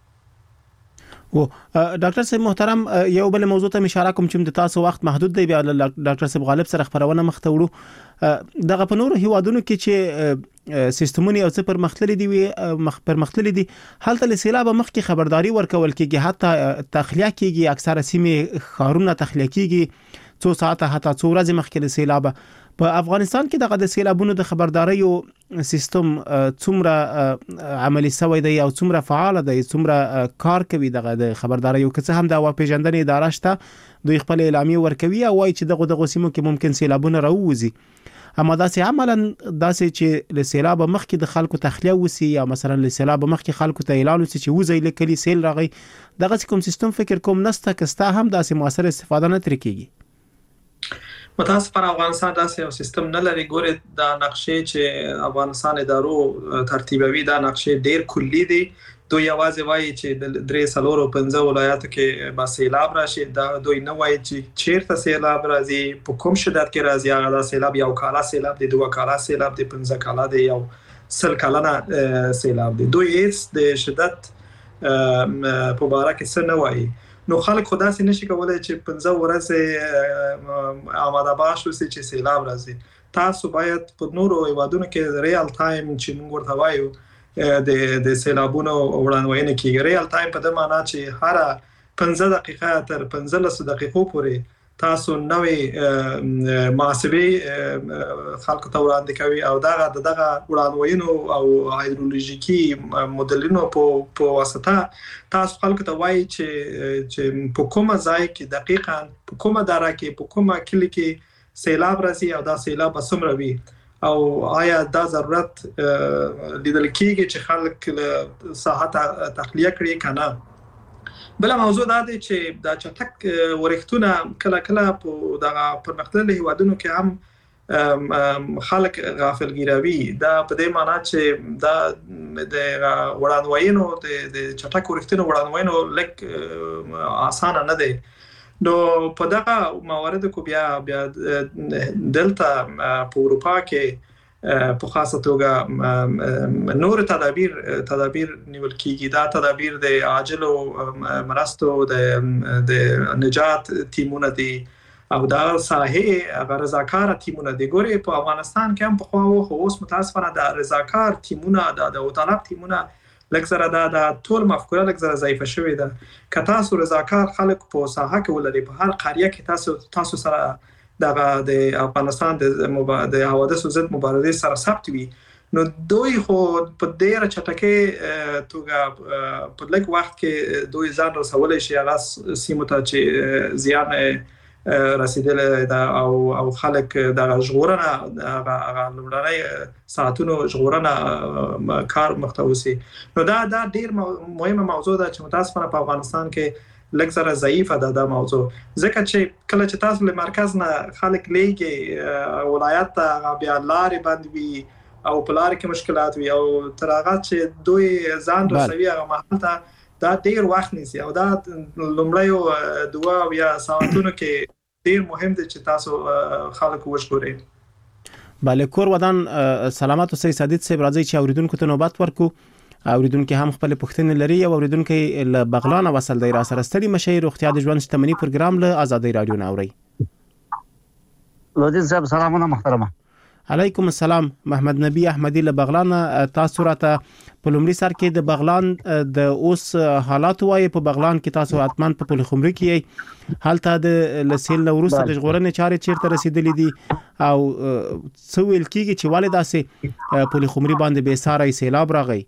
و ډاکټر صاحب محترم یو بل موضوع ته اشاره کوم چې د تاسو وخت محدود دی. بیا ډاکټر صاحب غالب سره خبرونه مخ ته وړو. دغه په نورو هیوادونو کې چې سیستمونه او څه پرمختللي دي هلته له سیلاب مخکې خبرداري ورکول کېږي، حتی تخلیه کېږي، اکثره سیمې ښارونه تخلیه کېږي څو ساعته حتی څو ورځې مخکې له سیلاب. په افغانستان کې دغه د سیلابونو د خبرداري سیستم څومره عملی شوی دی او څومره فعال دی، څومره کار کوي دغه د خبرداري او که هم د هوا پیژندنې اداره شته دوی خپل اعلامیه ورکوي او وايي چې دغه سیمو کې ممکن سیلابونه راووزي، اما داسې عملاً داسې چې له سیلاب مخکې د خلکو تخلیه وسی یا مثلا له سیلاب مخکې خلکو ته اعلان وسی چې وځي لیکلي سیل راغی، دغه کوم سیستم فکر کوم نسته کستا هم داسې موثر استفاده نه تر کیږي. متاسفانه افغانستان داسې یو سیستم نه لري. ګورئ دا نقشې چې افغانستان ادارو ترتیبوي دا نقشې ډېر کلی دي. دوی یوازې وایي چې د 3 او 5 ولایاتو کې به سیلاب راشي. دا دوی نه وایي چې چیرته سیلاب راځي، په کوم شدت کې راځي. هغه دا سیلاب یو کاله سیلاب دی، 2 کاله سیلاب دی، 15 کاله دی، یو 10 کلنه سیلاب دی. دوی هیڅ د شدت په باره کې څه نه وایي. نو خلک خدا سي نشي کولای چې 15 ورځې آماده باشو چې سیلاب راځي. تاسو باید په نورو هیوادونو کې ریال ټایم چې موږ ورته وایو د سیلابونو وړاندوینه کیږي. ریال ټایم په دې معنی چې هر 15 دقیقه تر 15 دقیقو پورې تاسو نوې محاسبه خلکو ته وړاندې کوي او دغه وړاندوینو او هایدرولوژیکي مدلونو په واسطه تاسو خلکو ته وایي چې په کومه ځای کې دقیقاً په کومه دره کې په کومه کلی کې سیلاب راځي او دا سیلاب څومره وي او آیا دا ضرورت لیدل کېږي چې خلک ساحه تخلیه کړي کنه. بل موضوع دا دی چې دا چټک ورښتونه کله په دغه پرمختللي هیوادونو کې هم خلک غافلګیروي. دا په دې معنی چې دا د وړاندوینو د چټک ورښتونو وړاندوینو لږ اسانه نه دی. نو په دغه مواردو کې بیا دلته په اروپا کې په خاصه توګه نور تدابیر نیول کیږي. دا تدابیر د عاجل مرستو د نجات ټیمونه دي او دا ساحه رضاکار ټیمونه دي. ګوري په افغانستان کې هم په خو اوس متاسفانه د رضاکار ټیمونه د طالب ټیمونه لکه دا ټول مفکوره لکه ضعیفه شوې ده. که تاسو رضاکار خلک په ساحه کې ولري په هر قريه کې تاسو سره د افغانستان د حوادثو ضد مبارزې سره ثبت وي نو دوی خو په ډېره چټکۍ توګه په لږ وخت کې دوی ځان رسولی شي هغه سیمو ته چې زیان رسیدلی ده او خلک دغه ژغورنه هغه لومړنۍ ساعتونو ژغورنه کار مخته وسي. نو دا ډېر مهمه موضوع ده چې متاسفانه په افغانستان کې لږ سره ضعیفه ده دا موضوع. ځکه چې کله چې تاسو له مرکز نه خلک لیږي ولایت ته بیا لارې بند وي او په لارې کې مشکلات وي او تر هغه چې دوی ځان رسوي هغه محل ته دا ډېر وخت نیسي او دا لومړیو 2 ساعتونو کې ډېر مهم دی چې تاسو خلک وژغورئ. بله کور ودان سلامت اوسئ. سعادت صاحب راځي چې اوریدونکو ته نوبت ورکو. اوریدونکو هم خپل پوښتنې لري او اوریدونکو له بغلان وصل دی را سره ستړي مشي روغتیا د ژوند شتمنۍ پروګرام له آزادۍ رادیو نه اوري. لودین صاحب سلامونه محترمه. علیکم السلام. محمد نبی احمدی له بغلان. تاسو راته په لومړي سر کې د بغلان د اوس حالات وایي. په بغلان کې تاسو اتمن په پل خمري کې هلته د لسیل وروسته د ژغورنې چارې چیرته رسیدلې دي او څه ویل کېږي چې والي داسې پل خمري باندې بې ساری سیلاب راغی؟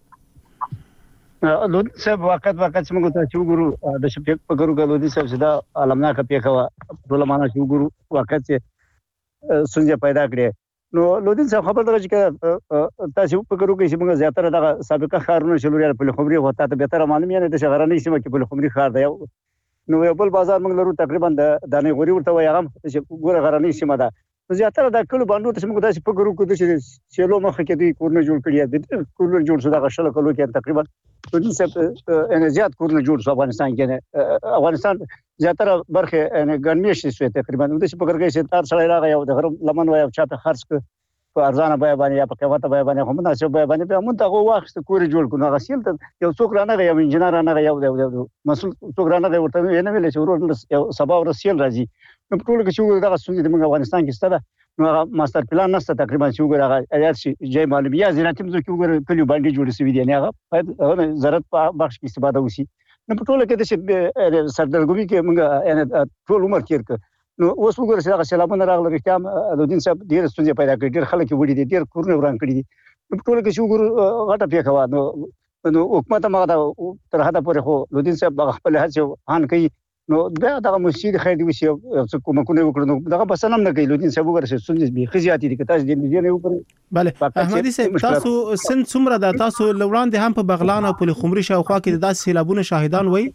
لودین صاحب وخت څنګه ته چې وګورو د شپږ په ګورو لودین صاحب چې دا علمناکه پیښه ټول معنا چې وګورو وخت چې سنجه پیدا کړي. نو لودین صاحب خبر درته چې تاسو په ګورو کې چې موږ زیاتره د سابقه ښارونو شلوري په خبري هوته ته به تر معلومه نه د شغرانې سیمه کې په خبري ښار دی. نو یو بل بازار موږ لرو تقریبا د دانه غوري ورته وایي هغه چې ګوره غرانې سیمه ده زیاتره د کلو باندې ته موږ داسې فکر وکړو چې سیلو مخه کې دوی کورونه جوړ کړي دي کورونه جوړ شو دا شل کلو کې تقریبا په دې ان زیات کورونه جوړ شو افغانستان کې افغانستان زیاتره برخه ان ګرمېش شي تقریبا د څه فکر کوي چې تار سره راغی او د غرب لمن وای او چاته خرڅ په ارزانه بیه باندې یا په قیمته بیه باندې هم مناسب بیه باندې به مونږ هغه واخست کور جوړ کړو هغه سیل ته یو څوک رانه یو انجنیر رانه یو مسؤل څوک رانه ورته نه ویل چې ورور سبا ورسېل راځي نو ټول کې چې دا څنګه د افغانستان کې ستاره نو ماستر پلان نشته تقریبا چې وګوره هغه شي جای معلومیا زینت موږ کې وګوره کلیو باندې جوړ شوی دی نه هغه ضرورت په بخش کې استفاده وسی نو په ټول کې د سردرګوي کې موږ ټول عمر کې نو اوس وګوره چې هغه سلامونه راغله رښتیا د دین صاحب ډیر ستونزې پیدا کړې ډیر خلک وړي دي ډیر کورونه وران کړي دي په ټول کې چې وګوره غټه پیښه نو حکومت هغه تر هدا پورې خو د دین صاحب خپل هڅه هان کوي نو دا دغه مسجد خیر دی وسی څه کومه وکړو نو دغه بسنم نه کوي لودین صاحب وګوره چې څنګه به خزياتي دي کتاش دې نه وکړي bale احمدي صاحب تاسو سن څومره د تاسو لوړان دي هم په بغلان او په خمري شاوخوا کې د داسې سیلابونو شاهدان وای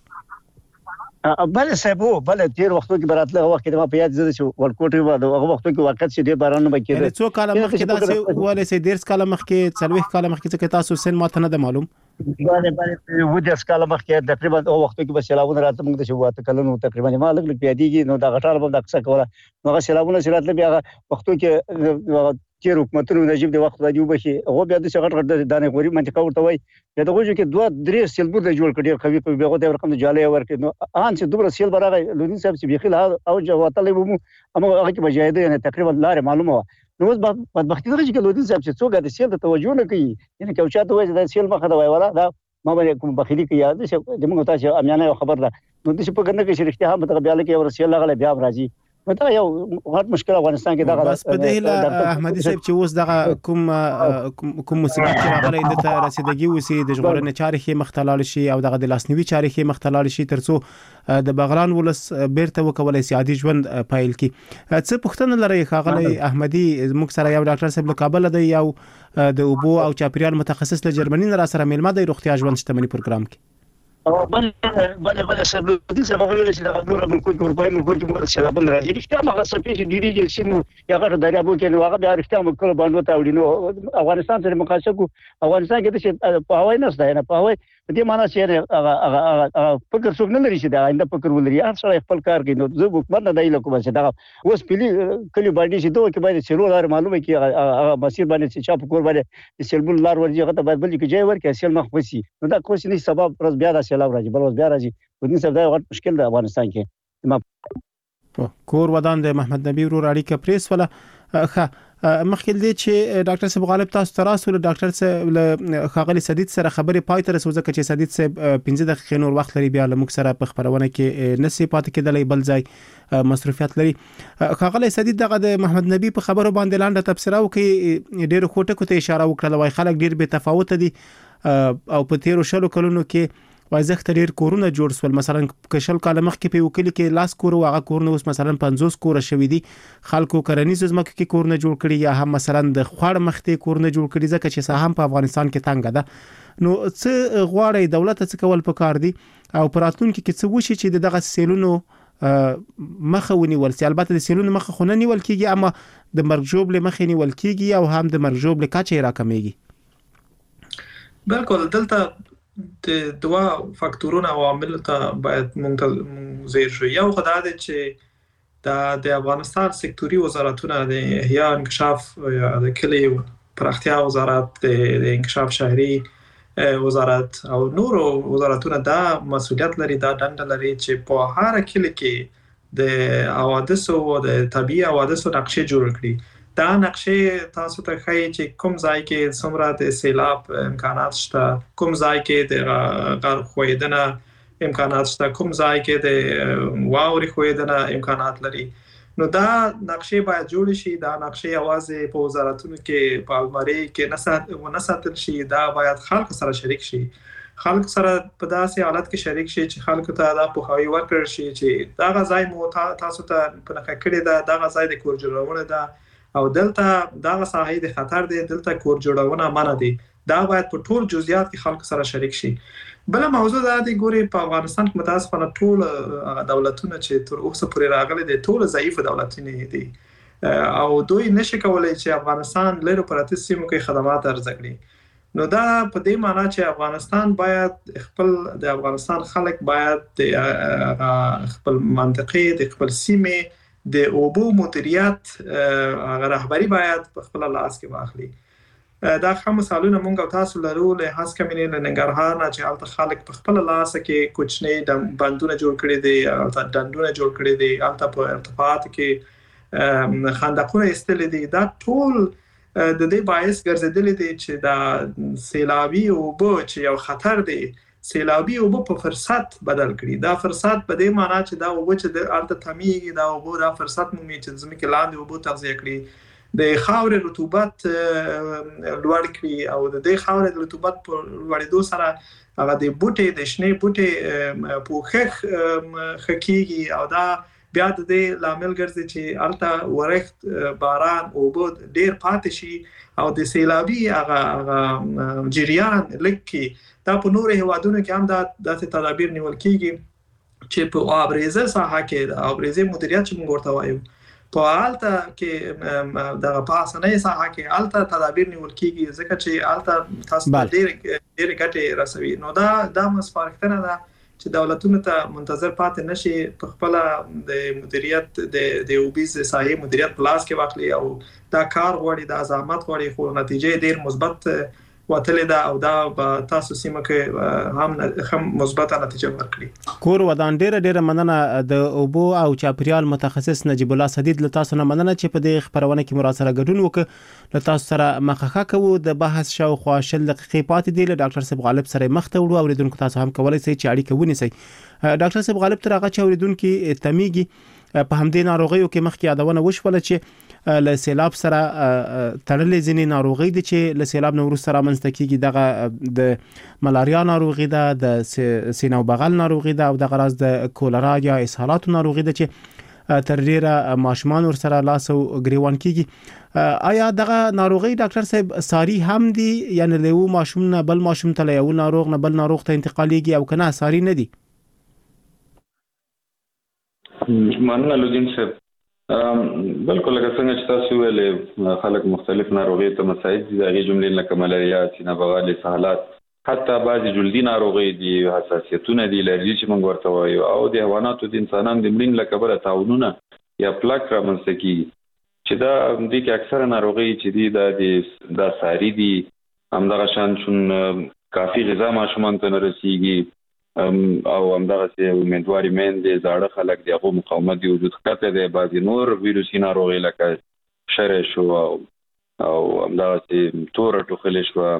بله صاحب بله تیر وختو کې براتله وخت کې ما په یاد زده چې ورکوټي و هغه وختو کې وخت چې ډیر باران نه کېده څو کال مخکې داسې ولې سي ډیر کال مخکې 40 کال مخکې چې تاسو سن ماته نه معلوم باندې و د سکاله مخکې تقریبا او وختو کې به سیلابونه راته موږ د شواته کلونو تقریبا ما لګ پیاديږي نو دا غټاله به د اکثر کوله نو هغه سیلابونه سرات بیا وختو کې تیر حکومتونو نجیب د وخت راځي وبشي هغه بیا د شغټ غټ دانه غوري منطقه ورته وای یا دغه چې 2-3 سیلبور د جوړ کړي خوي په بغو د رقم جاله ورکړي نو ان چې دوبره سیل برابر لودین صاحب چې بيخل او جواتلې ومو اما هغه کې بجایده نه تقریبا لار معلومه نو اوس بدبختی دغه چې لودین صاحب چې څوک د سیل ته توجه نه کوي یعنی چې چاته وایي د سیل مخه دا وایي دا ما باندې کوم بخیلی کې یاد چې د موږ تاسو امیانه خبر ده نو د څه په ګنده کې شریکته هم ته بیا لکه ورسېل لغله بیا راځي مته یو غټ مشکل افغانستان کې دغه بس په دې احمدي صاحب چې اوس دغه کوم مصیبت راغلی د ته رسیدګي وسی د ژغورنې چارې مختلال شي او دغه د لاسنیوي چارې مختلال شي ترڅو د بغلان ولس بیرته وکولای سي عادي ژوند پایل کی څه پښتنه لري خاغلی احمدي موږ سره یو ډاکټر صاحب له کابل دی یو د اوبو او چاپیریال متخصص له جرمني را سره ملما د روغتیا ژوند شتمنۍ پروګرام کې بله سبب دې سبب ولې چې دا نور موږ کوم په موږ کوم څه بل راځي چې هغه سپیش ډیری چې نو هغه دریابو کې نو هغه د اړتیا مکل باندې ته وړي نو افغانستان سره مقایسه کو افغانستان کې چې په هواي نشته نه په هواي دې معنی چې هغه فکر څوک نه لري چې دا آینده فکر ولري هر څه خپل کار کوي نو زه حکومت نه دی لکه چې دا اوس پلی کلی باندې چې دوه کې باندې سرور معلومه کې هغه مسیر باندې چې چاپ کور باندې سیلبل لار ورځي هغه ته باید بل کې ځای ورکړي سیل مخ وسی نو دا کوم څه سبب پرز بیا دا سیلاب راځي بل اوس بیا راځي ودین صاحب دا غټ مشکل ده افغانستان کې کور ودان د محمد نبی ورور اړیکه پریس ولا مخکې دې چې ډاکټر صاحب غالب تاسو تراسو ډاکټر صاحب خاغلی سدید سره خبرې پای ته رسوځه چې سدید صاحب 15 دقیقې نور وخت لري بیا لمک سره په خبرونه کې نسی پات کېدلې بل ځای مصرفیات لري خاغلی سدید دغه د محمد نبی په خبرو باندې لاندې تبصره وکي ډېر خوټه کوته اشاره وکړه وای خلک ډېر به تفاوت دي او په تیرو شلو کلونو کې وایزخت ډیر کورونه جوړ سول مثلا کشل کال مخکې په وکیل کې لاس کور او هغه کورونه اوس مثلا 50 کور شوي دي خلکو کرنیز زمکه کې کورونه جوړ کړي یا هم مثلا د خوړ مخته کورونه جوړ کړي ځکه چې ساهم په افغانستان کې تنګ ده نو څه غواړي دولت څه کول پکار دي او پراتون کې څه وشي چې دغه سیلونو مخه ونیول سي البته د سیلونو مخه خونه نیول کیږي اما د مرګ جوړ له مخه نیول کیږي او هم د مرګ جوړ له کچې راکمېږي بالکل دلته د دوا فاکتورونه او عوامل ته باید مونږ زیر شو یو خدای دې چې د افغانستان سکتوري وزارتونه د احیا انکشاف یا د کلی پراختیا وزارت د انکشاف شهري وزارت او نور وزارتونه دا مسؤلیت لري دا دنده لري چې په هر کلی کې د حوادثو او د طبيعي حوادثو نقشه جوړ کړي دا نقشه تاسو ته ښایي چې کوم ځای کې څومره د سیلاب امکانات شته کوم ځای کې د غرق خویدنه امکانات شته کوم ځای کې د واوري خویدنه امکانات لري نو دا نقشه باید جوړ شي دا نقشه یوازې په وزارتونو کې په الماري کې نه ساتل شي دا باید خلک سره شریک شي خلک سره په داسې حالت کې شریک شي چې خلکو ته دا پوهاوی ورکړل شي چې دا غځای مو تاسو ته په نخښه کړی دا غځای د کور جوړونه ده او دلته دا ساحې د خطر دی دلته کور جوړونه منع دي دا باید په ټول جزئیات کې خلک سره شریک شي بل موضوع دا دی ګوري په افغانستان کې متاسفانه ټول دولتونه چې تر اوسه پورې راغلي دي ټول ضعیف دولتونه دي او دوی نشي کولای چې افغانستان لري پراته سیمو کې خدمات ارزه کړي. نو دا په دې معنی چې افغانستان باید د افغانستان خلک باید خپل منطقه د خپل سیمه د اوبو مدیریت رهبری باید په خپل لاس کې واخلي. دا خام مثالونه مونږ او تاسو لرو له هڅه کمینې له ننګرهار نه چې الته خلک په خپل لاس کې کوچنی د بندونه جوړ کړي دي، الته ډنډونه جوړ کړي دي، الته په ارتفاعات کې خندقونه ایستل دي. دا ټول د دې باعث ګرځیدل دي چې دا سیلابي اوبه چې یو خطر دی، سیلابي اوبه په فرصت بدل کړي. دا فرصت په دې معنی چې دا اوبه چې د الته تمیږي، دا اوبه دا فرصت مومي چې زموږ لاندې اوبه تغذیه کړي، د خاورې رطوبت لوړ کړي او د دې خاورې د رطوبت په لوړېدو سره هغه د بوټي د شنې بوټي پوخخ خکېږي او دا بیا د دې لامل ګرځي چې الته ورښت باران اوبه ډېر پاتې شي او د سیلابي هغه جریان لکه دا په نورو هیوادونو کې هم داسې تدابیر نیول کېږي چې په آبریزه ساحه کې د آبریزه مدیریت چې موږ ورته وایو په الته کې د پاسنۍ ساحه کې الته تدابیر نیول کېږي ځکه چې الته تاسو ډېر ګټه رسوي. نو دا مسپارښتنه ده چې دولتونو ته منتظر پاتې نشي، په خپل د مدیریت د اوبیز ساحې مدیریت پلاس کې واخلي او دا کار غواړي، دا زحمت غواړي، خو نتیجه ډېر مثبت وتلې ده او دا په تاسو سیمه کې هم مثبت نتیجه ورکړي. کور ودان ډېر مننه د اوبو او چاپریال متخصص نجیب الله سدید له تاسو نه مننه چې په دې خبرونه کې مراسله ګډون وکړ. له تاسو سره مخه کوو د بحث شاوخوا 10 دقیقې پاتې دي. له ډاکټر صاحب غالب سره مخ ته وړو اوریدونکو تاسو هم کولای شئ چې اړیکه ونیسئ. ډاکټر صاحب غالب تر هغه چې اوریدونکو تمیږي په همدې ناروغیو کې مخکې یادونه وشوله چې له سیلاب سره تړلې ځینې ناروغي دي چې له سیلاب نه وروسته رامنځته کیږي. دغه د ملاریا ناروغي ده، د سینه او بغل ناروغي ده او دغه راز د کولرا یا اسهالات ناروغي ده چې تر ډیره ماشومان ور سره لاس او ګریوان کیږي. آیا دغه ناروغي ډاکټر صاحب ساری هم دي، یعنی له یو ماشوم نه بل ماشوم ته، له یو ناروغ نه بل ناروغ ته انتقالیږي او کنه ساری نه دي؟ مننه لودین صاحب. بالکل لکه څنګه چې تاسو ویلې خلک مختلف ناروغي ته مساعد دي، دغه جملې لکه ملاریا، سینه بغل، اسهالات، حتی بعضی جلدي ناروغي دي، حساسیتونه دي، الرجي چې موږ ورته وایو، او د حیواناتو د انسانانو د مړینې له کبله تعاونونه یا پلاک رامنځته کیږي چې دا دې کې اکثره ناروغي چې دي دا ساري دي. همدغه شان چون کافي غذا ماشومان ته نه رسیږي او همدغه چې امیدواري میندې زاړه خلک د هغو مقاومت د وجود ښکته دی، بعضې نور ویروسي ناروغۍ لکه شری شو او همدغه چې توره ټوخلې شوه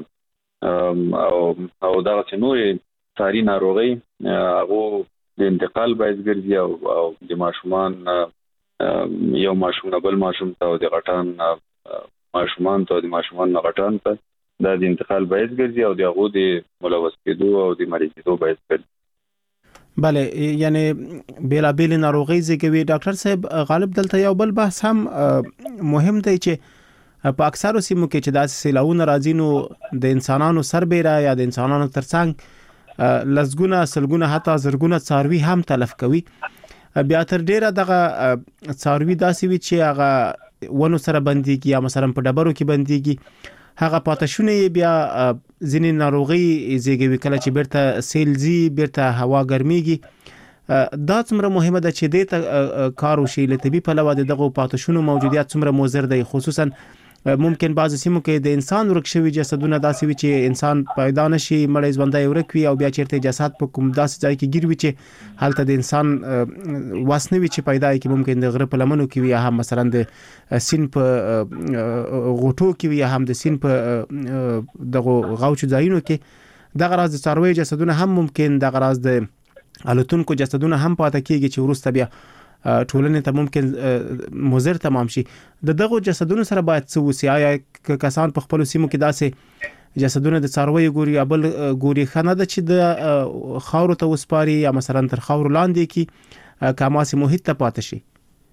او دغه چې نورې ساري ناروغۍ هغو د انتقال باعث ګرځي او د ماشومان یو ماشوم نه بل ماشوم ته او د غټان ماشومان ته او د ماشومان نه غټان ته دا د انتقال باعث ګرځي او د هغو د ملوث کېدو او د مریضېدو باعث ګرځي. بله، یعنی بیلابیل ناروغۍ زیږوي. ډاکټر صاحب غالب دلته یو بل بحث هم مهم دی چې په اکثرو سیمو کې چې داسې سیلاونه راځي نو د انسانانو سربیره یا د انسانانو ترڅنګ لسګونه سلګونه حتی زرګونه څاروي هم تلف کوي. بیا تر ډیره دغه څاروي داسې وي چې هغه ونو سره بنديږي یا مثلا په ډبرو کې بنديږي، هغه پاتشونه بیا ځینې ناروغي زیږوي. کله چې بیرته سیلزي، بیرته هوا ګرميږي، دا څومره مهمه ده چې دې ته کار وشي له طبي پلوه دغه پاتشونو موجودیت څومره مضر دی. خصوصا ممکن بعض سیمو کې د انسان ورک شوی جسدونه داسې وي چې انسان پیدا نشي، مړی ژوندی ورک وي او بیا چیرته جسد په کوم داسې ځای کې ګیر وي چې هلته د انسان واسنه وي چې پیدا کی ممکن د غره په لمنو کې وي یا هم مثلا د سین په غوټو کې وي یا هم د سین په دغه غوچ ځایونو کې. دغه راز د څاروي جسدونه هم ممکن دغه راز د الوتونکو جسدونه هم پاتې کیږي چې ورسته بیا ټولنې ته ممکن مضر تمام شي. دغه جسدونو سره باید څه وسی؟ آیا کسان په خپل سیمو کې داسې جسدونه د څاروي ګوري یا بل ګوري خنه ده چې د خاورو ته وسپاري یا مثلا تر خاورو لاندې کې کماسي محیط ته پاتې شي؟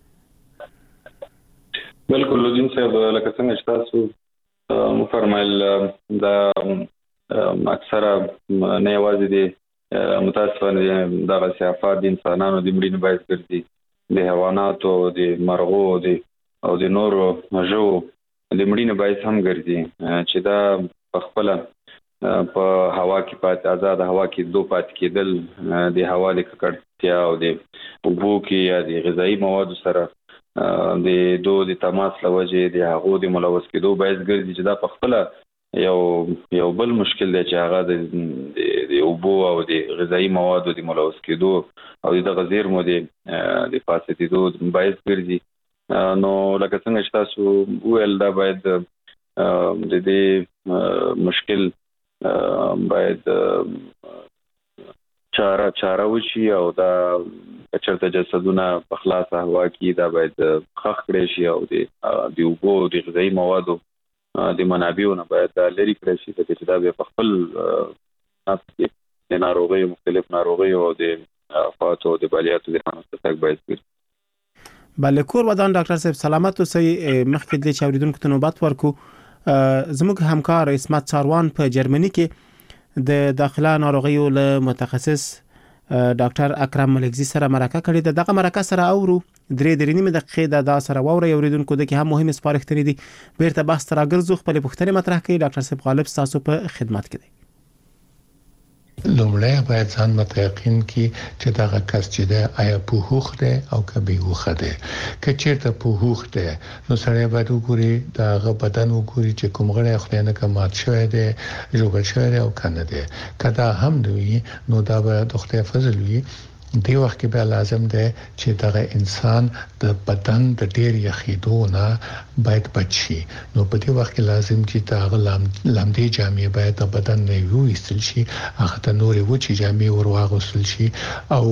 بالکل لودین صاحب، لکه څنګه چې تاسو مفرمایل دا اکثره نه یوازې دي متاسفانه دغه سیافات د انسانانو د مړینې باعث ګرځي، د حیواناتو، د مرغو، د او د نورو ژو د مړینې باعث هم ګرځي چې دا په خپل په هوا کې پاتې آزاد هوا کې دوه پاتې کېدل د هوا د ککړتیا او د اوبو کې یا د غذایی موادو سره د دوه د تماس لوجه د هغو د ملوث کېدو باعث ګرځي چې دا په خپل یو بل مشکل دی چې هغه د اوبو او د غذایی موادو د ملوث کېدو او د غذیر مو د فاسدېدو باعث ګرځي. نو لکه څنګه چې تاسو ویل دا باید د دې مشکل باید چاره وشي او دا چرته جسدونه په خلاص هوا کې دا باید خخ کړي شي او د اوبو د غذایی موادو د منابعونو باید لري کړی شي چې دا به په خپل نفس کې د ناروغیو مختلف ناروغیو او د افاتو د بلیاتو د رامنځته باعث ګرځي. بله کور ودان ډاکټر صاحب سلامت اوسئ. مخکې د چاوریدونکو ته نوبت ورکو زموږ همکار اسمت چاروان په جرمني کې د داخله ناروغیو له متخصص ډاکټر اکرم ملکزی سره مرکه کړې ده. دغه مرکه سره اورو 3.5 دقیقې دا سره ووري اوریدونکو د کې هم مهم سپارښتنې دي. بیرته بحث تر اګرځو خپل پوښتنې مطرح کړي. ډاکټر صاحب غالب تاسو په خدمت کې دی. لومړی باید ځان متيقن کی چې دا کس چې ده آیا په هوخ ده او کبي هوخ ده. که چیرته په هوخ ده نو سړی باید وګوري دا غ بدن وګوري چې کوم غړی خو نه کمات شوی ده جوړ شوی ده او کنه ده. کدا هم دوی نو دا به د خدای فضل وي. دی وخت کې به لازم ده چې دغه انسان د بدن د ډیر یخیدو نه باید بچي. نو په دې وخت کې لازم چې دا لامدې جامې باید د بدن نه ویستل شي. هغه ته نورې وچې جامې ورواغوستل شي او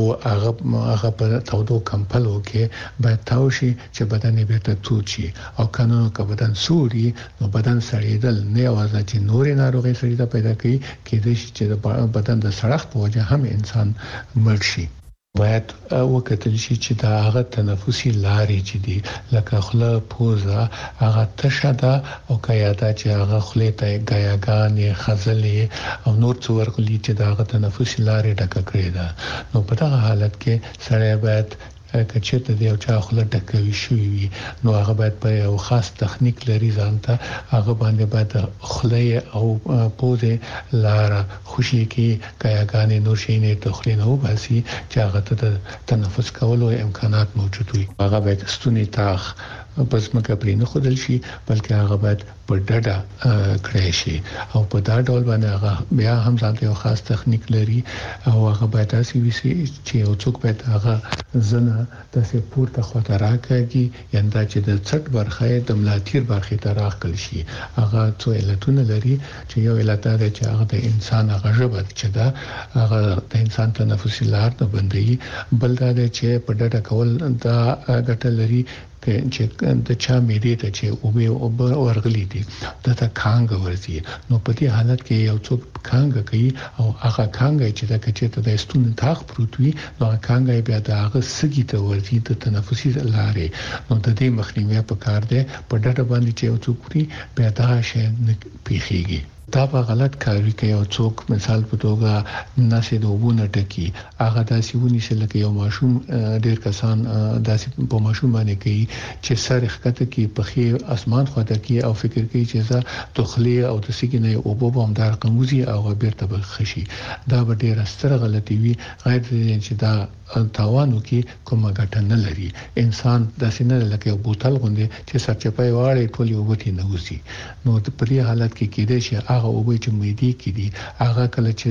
هغه په تودو کمپلو کې باید تاو شي چې بدن یې بیرته تود شي. او قانونو که بدن سوري نو بدن سړېدل نه یوازې چې نورې ناروغۍ سړېدا پیدا کوي کېدای شي چې د بدن د سړښت په وجه هم انسان مړ شي. باید وکتل شي چې دا هغه تنفسي لارې چې دي لکه خوله پوزه هغه تشه ده او کایاده چې هغه خولې ته غیاګانې خزلې او نور څو ورغلي چې دا هغه تنفسي لارې ډکه کړې ده. نو په دغه حالت کې سړی باید کچته دی او چا خله ډکوي شوی وي نو هغه باید په یو خاص تخنیک لري ځانته هغه باندې باید خله او پوزه لار خوشي کې کایاګانې نور شي نه تخلینه وباسي چې هغه ته تنفس کولو امکانات موجود وي. هغه باید ستونی تاخ پس مکه پرې نه خدل شي بلکې هغه باید په ډډه کړی شي او په دا ډول باندې هغه بیا هم ځانته یو خاص تخنیک لري او هغه باید تاسو وسی چې یو څوک باید هغه زنه تاسو پورته خواته راکاږي یندا چې د څټ برخه د ملاتیر برخه ته راخل شي. هغه څو علتونه لري چې یو علت دا چې هغه د انسان هغه ژبه چې دا هغه د انسان تنفسي لار نه بندي بل دا چې په ډډه کول دا ګټه لري چې د چا مېدې ته چې او به ورغلي دي د تا کانګ ورزي. نو په دې حالت کې یو څوک کانګ کوي او هغه کانګ چې د کچته د ستون تاخ پروت وي نو کانګ بیا د هغه سګي ته ورزي د تنفسي لارې. نو د دې مخنیوي په کار دی په ډډه باندې چې یو څوک بیا دا شي نه پیخيږي. دا په غلط کاری کوي او څوک مثال په توګه ناسې د وبونه ټکی هغه داسې ونی چې لکه یو ماشوم ډیر کسان داسې په ماشوم باندې کوي چې سر ښکته کې په خي اسمان خواته کې او فکر کوي چې زه تخلی او د سګینې او بوبو هم دار قموزي او بیرته بخشي. دا به ډیره ستره غلطي وي غیر چې دا تاوانو کې کومه ګټه نه لري. انسان داسې نه لکه یو بوتل غوندي چې سرچپای واړې ټولي وبتي نه وسی. نو په دې حالت کې کېدای شي هغه اوبه چې مېدی کې دي هغه کله چې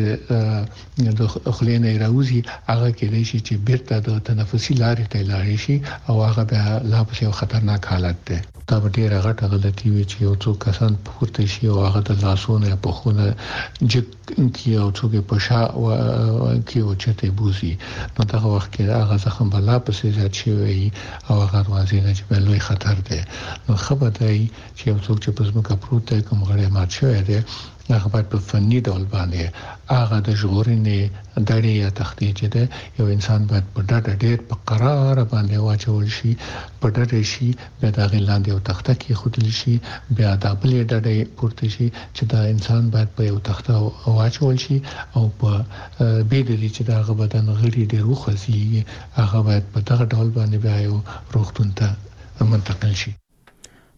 د خلینې راوځي هغه کېدای شي چې بیرته د تنفسي لارې ته لاړ شي او هغه به لا پسې خطرناک حالت ده. دا ډیره غټه غلطي وي چې یو څو کسان پورته شي او هغه د لاسونو په خونه جک کې او څوک په شا کې او چته بوزي. نو دا وخت کې هغه زخم بلا پسې ځات شي او هغه واځي نه چې په لوی خطر ده. نو خبر دی چې یو څوک چې پزما کا پروت کوم غړې مات شوی دی هغه په فني ډول باندې هغه د ژغورنې دړې یا تختی چې ده یو انسان باید په ډډه ډېر په قرار باندې واچول شي په ډډه شي بیا د غلاندې او تخته کې خودل شي بیا د بلې ډډې پورته شي چې دا انسان باید په یو تخته واچول شي او په بیدلی چې دا بدن غړي ډېر وخزي هغه باید په دغه ډول باندې بیا یو روغتون ته منتقل شي.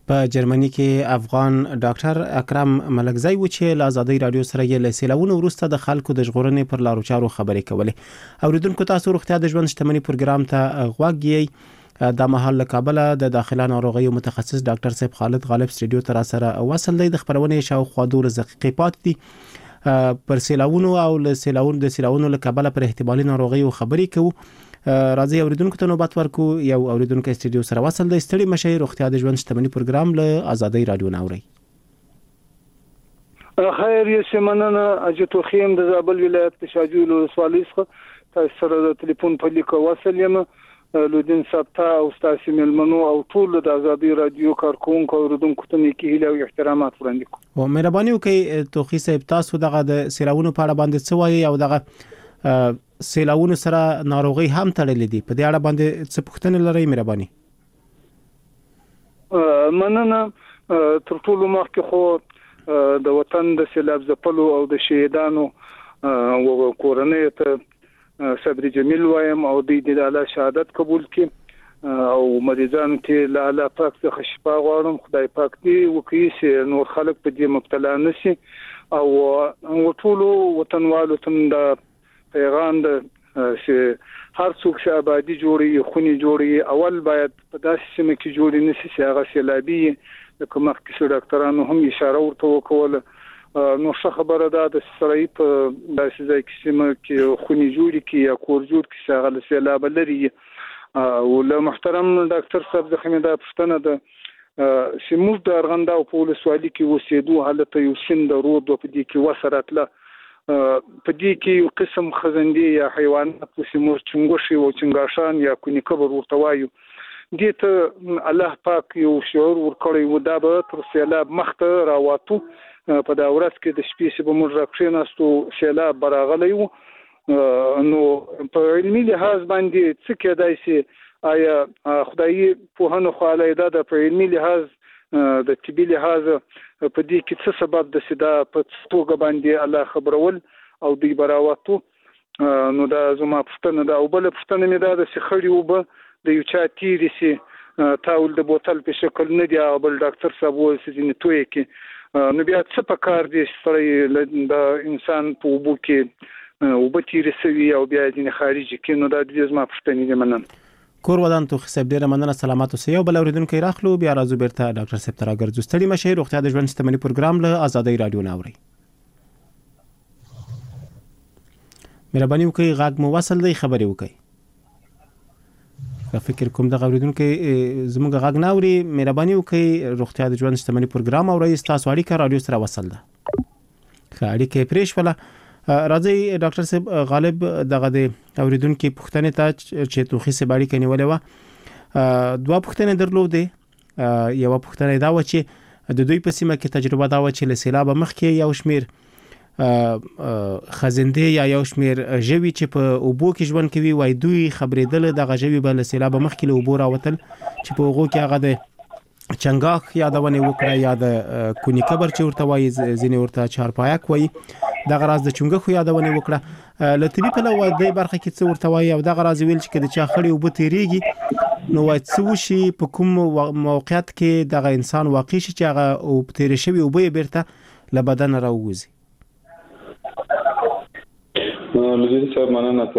په جرمني کې افغان ډاکټر اکرم ملکزی و چې له ازادي رادیو سره یې له سیلاونو وروسته د خلکو د ژغورنې پر لارو چارو خبرې کولې. اوریدونکو تاسو روغتیا د ژوند شتمنۍ پروګرام ته غوږ یې. د مهال له کابل د داخله ناروغیو متخصص ډاکټر صاحب خالد غالب سټډیو ته را سره وصل دی. د خبرونې شاوخوا 2 دقیقې پاتې دي. پر سیلاونو او له سیلاونو له کابل پر احتمالي ناروغیو خبرې کوو. راځي اوریدونکو ته نوبت ورکو. یو اوریدونکو سټډیو سره وصل دی. ستړي مشي روغتیا د ژوند شتمنۍ پروګرام له ازادي رادیو ناوري. خیر یې سمننه اجتو خیم د زابل ولایت په شاجول ولسوالۍ څخه تاسو سره د ټلیفون په لیکو وصل یم. لودین سبتا او تاسو ملمنو او ټول د ازادي رادیو کارکونکو اوریدونکو ته نیکی هیله او احترامات وړاندې کوم. او مهرباني وکړئ توخی صاحب تاسو دغه د سیلاونو په اړه باندې څه وایي او دغه سیلاونو سره ناروغي هم تړلې دي. په دې اړه باندې څه پوښتنه لرئ مهرباني؟ مننه. تر ټولو مخکې خو د وطن د سیلاب ځپلو او د شهیدانو او کورنۍ ته صبر جمیل وایم او د الله شهادت قبول کړي او مریضانو ته له الله پاک څخه شفا غواړم. خدای پاک دې وکړي چې نور خلک په دې مبتلا نشي او ټول وطنوالو ته د پیغام د هر څوک چې آبادی جوړي خوني جوړي اول باید په داسې سیمه کې جوړي نشي چې هغه سیلابي د کومه کیسه ډاکټرانو هم اشاره ورته وکول. نو څه خبره ده د سړی په داسې ځای کې سیمه کې خوني جوړي کې یا کور جوړ کې چې هغه سیلاب لري. او له محترم ډاکټر صاحب څخه مې دا پوښتنه ده چې موږ د ارغنداو په ولسوالۍ کې اوسېدو حالت یو سیند رود په دې کې وسرتله په دې کې یو قسم خزندې یا حیوانات وسمور چنګوشي او چنګاشان یا کونی کبر ورته وایو. دې ته الله پاک یو شعور ورکړی و دا به تر سیلاب مخته راواتو. په دا ورځ کې د شپې چې به موږ راکښېناستو سیلاب براغلی و. نو په علمي لحاظ باندې څه کېدای شي آیا خدایي پوهانو خو علیده د په علمي لحاظ د طبي لحاظ په دې کې څه سبب د سدا په توګه باندې الله خبرول او دی براواتو. نو دا زما پښتنه دا او بل پښتنه مې دا د سخړی وب د یو چا تیری سي تاول د بوتل په شکل نه دی او بل ډاکټر صاحب وایي چې نه توي کې نو بیا څه په کار دي سره د انسان په وبو کې وبتیری سوي او بیا د خارجي کې. نو دا د زما پښتنه دی. مننه. کور ودان تو خصب ډیره مننه. سلامات اوسئ. یو بل اوریدونکو راخلو بیا راځو بیرته ډاکټر صاحب تر راګرځو. ستړي مشه روغتیا د ژوند شتمنۍ پروګرام له ازادي رادیو ناوري. مهرباني وکړئ غاګ مو وصل دی خبرې وکړئ. فکر کوم د اوریدونکو زموږ غاګ ناوري. مهرباني وکړئ روغتیا د ژوند شتمنۍ پروګرام او رئیس تاسو اړیکه رادیو سره وصل ده. اړیکه پرېښ ولا راځي ډاکټر صاحب غالب دغه د اوریدونکو پوښتنه ته چې توخی سه باندې کنيوله و 2 پوښتنه درلودې. یو پوښتنه دا و چې د دوی په سیمه کې تجربه دا و چې له سیلاب مخکې یو شمیر خزنده یا یو شمیر ژوي چې په اوبو کې ژوند کوي وای دوی خبرېدل د غژوي بل سیلاب مخکې له اوبو راوتل چې په اوغو کې هغه د چنګاخ یادونه وکړه یا د کونی کبر چې ورته وایي ځینې ورته چارپایک وایي د غراز د چنګخو یادونه وکړه. لطفي په لور د برخه کې څه ورته وایي او د غراز ویل چې د چا خړی او بتیریږي نو وای څه وشي په کوم موقعیت کې د انسان واقع شي چې هغه او بتیری شوی او به بیرته له بدن راوځي. لږ څه مننه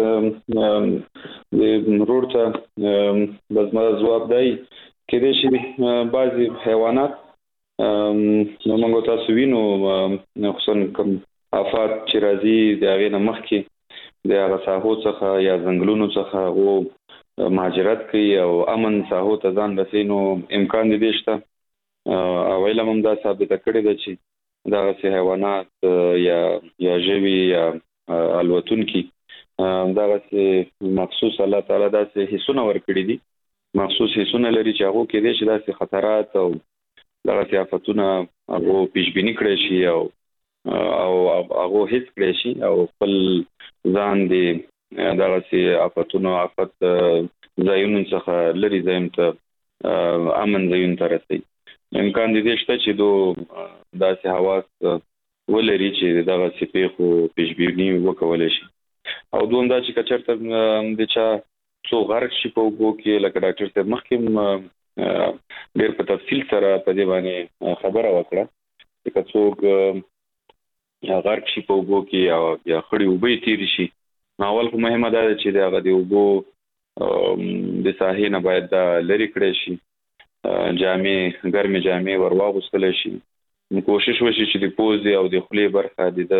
د روړه بزما جواب دی کېدې شي بعضي حیوانات نو موږ تاسو وینو خصوصا کوم افات چې راځي د هغه نمخ کې د هغه ساحو څخه یا ځنګلونو څخه او مهاجرت کوي او امن ساحو ته ځان رسینو امکان دي شته او علم هم دا ثابت کړی دی چې دا سه حیوانات یا ژوي یا الوتونکي دا سه مخصوص الله تعالی دا سه حصونه ورکړي دي مخصوص حصونه لري چې هغه کې دي چې دا سه خطرات او دا سه آفتونه هغه پیشبینی کړی شي او هغه هیڅ کړی شي او خپل ځان دی دا سه آفتونه آفت ځایونو څخه لري ځایم ته امن ځایون ته رسي. امکان دي شته چې دا سه حواس ولري چې دا سه پیخو پیشبینی وکول شي او دوم دا چې کچرته د چا څو غرق شي په وګو کې لکه ډاکټر صاحب مخکې ډېر په تفصیل سره په دې باندې خبره وکړه چې څوک غرق شي په اوبو کې او یا خړې اوبه تیر شي. اول خو مهمه ده چې هغه د اوبو د ساحې نه باید لري کړی شي، ګرمې جامې ورواغوستل شي. کوشش وشي چې د پوزې او د خولې برخه د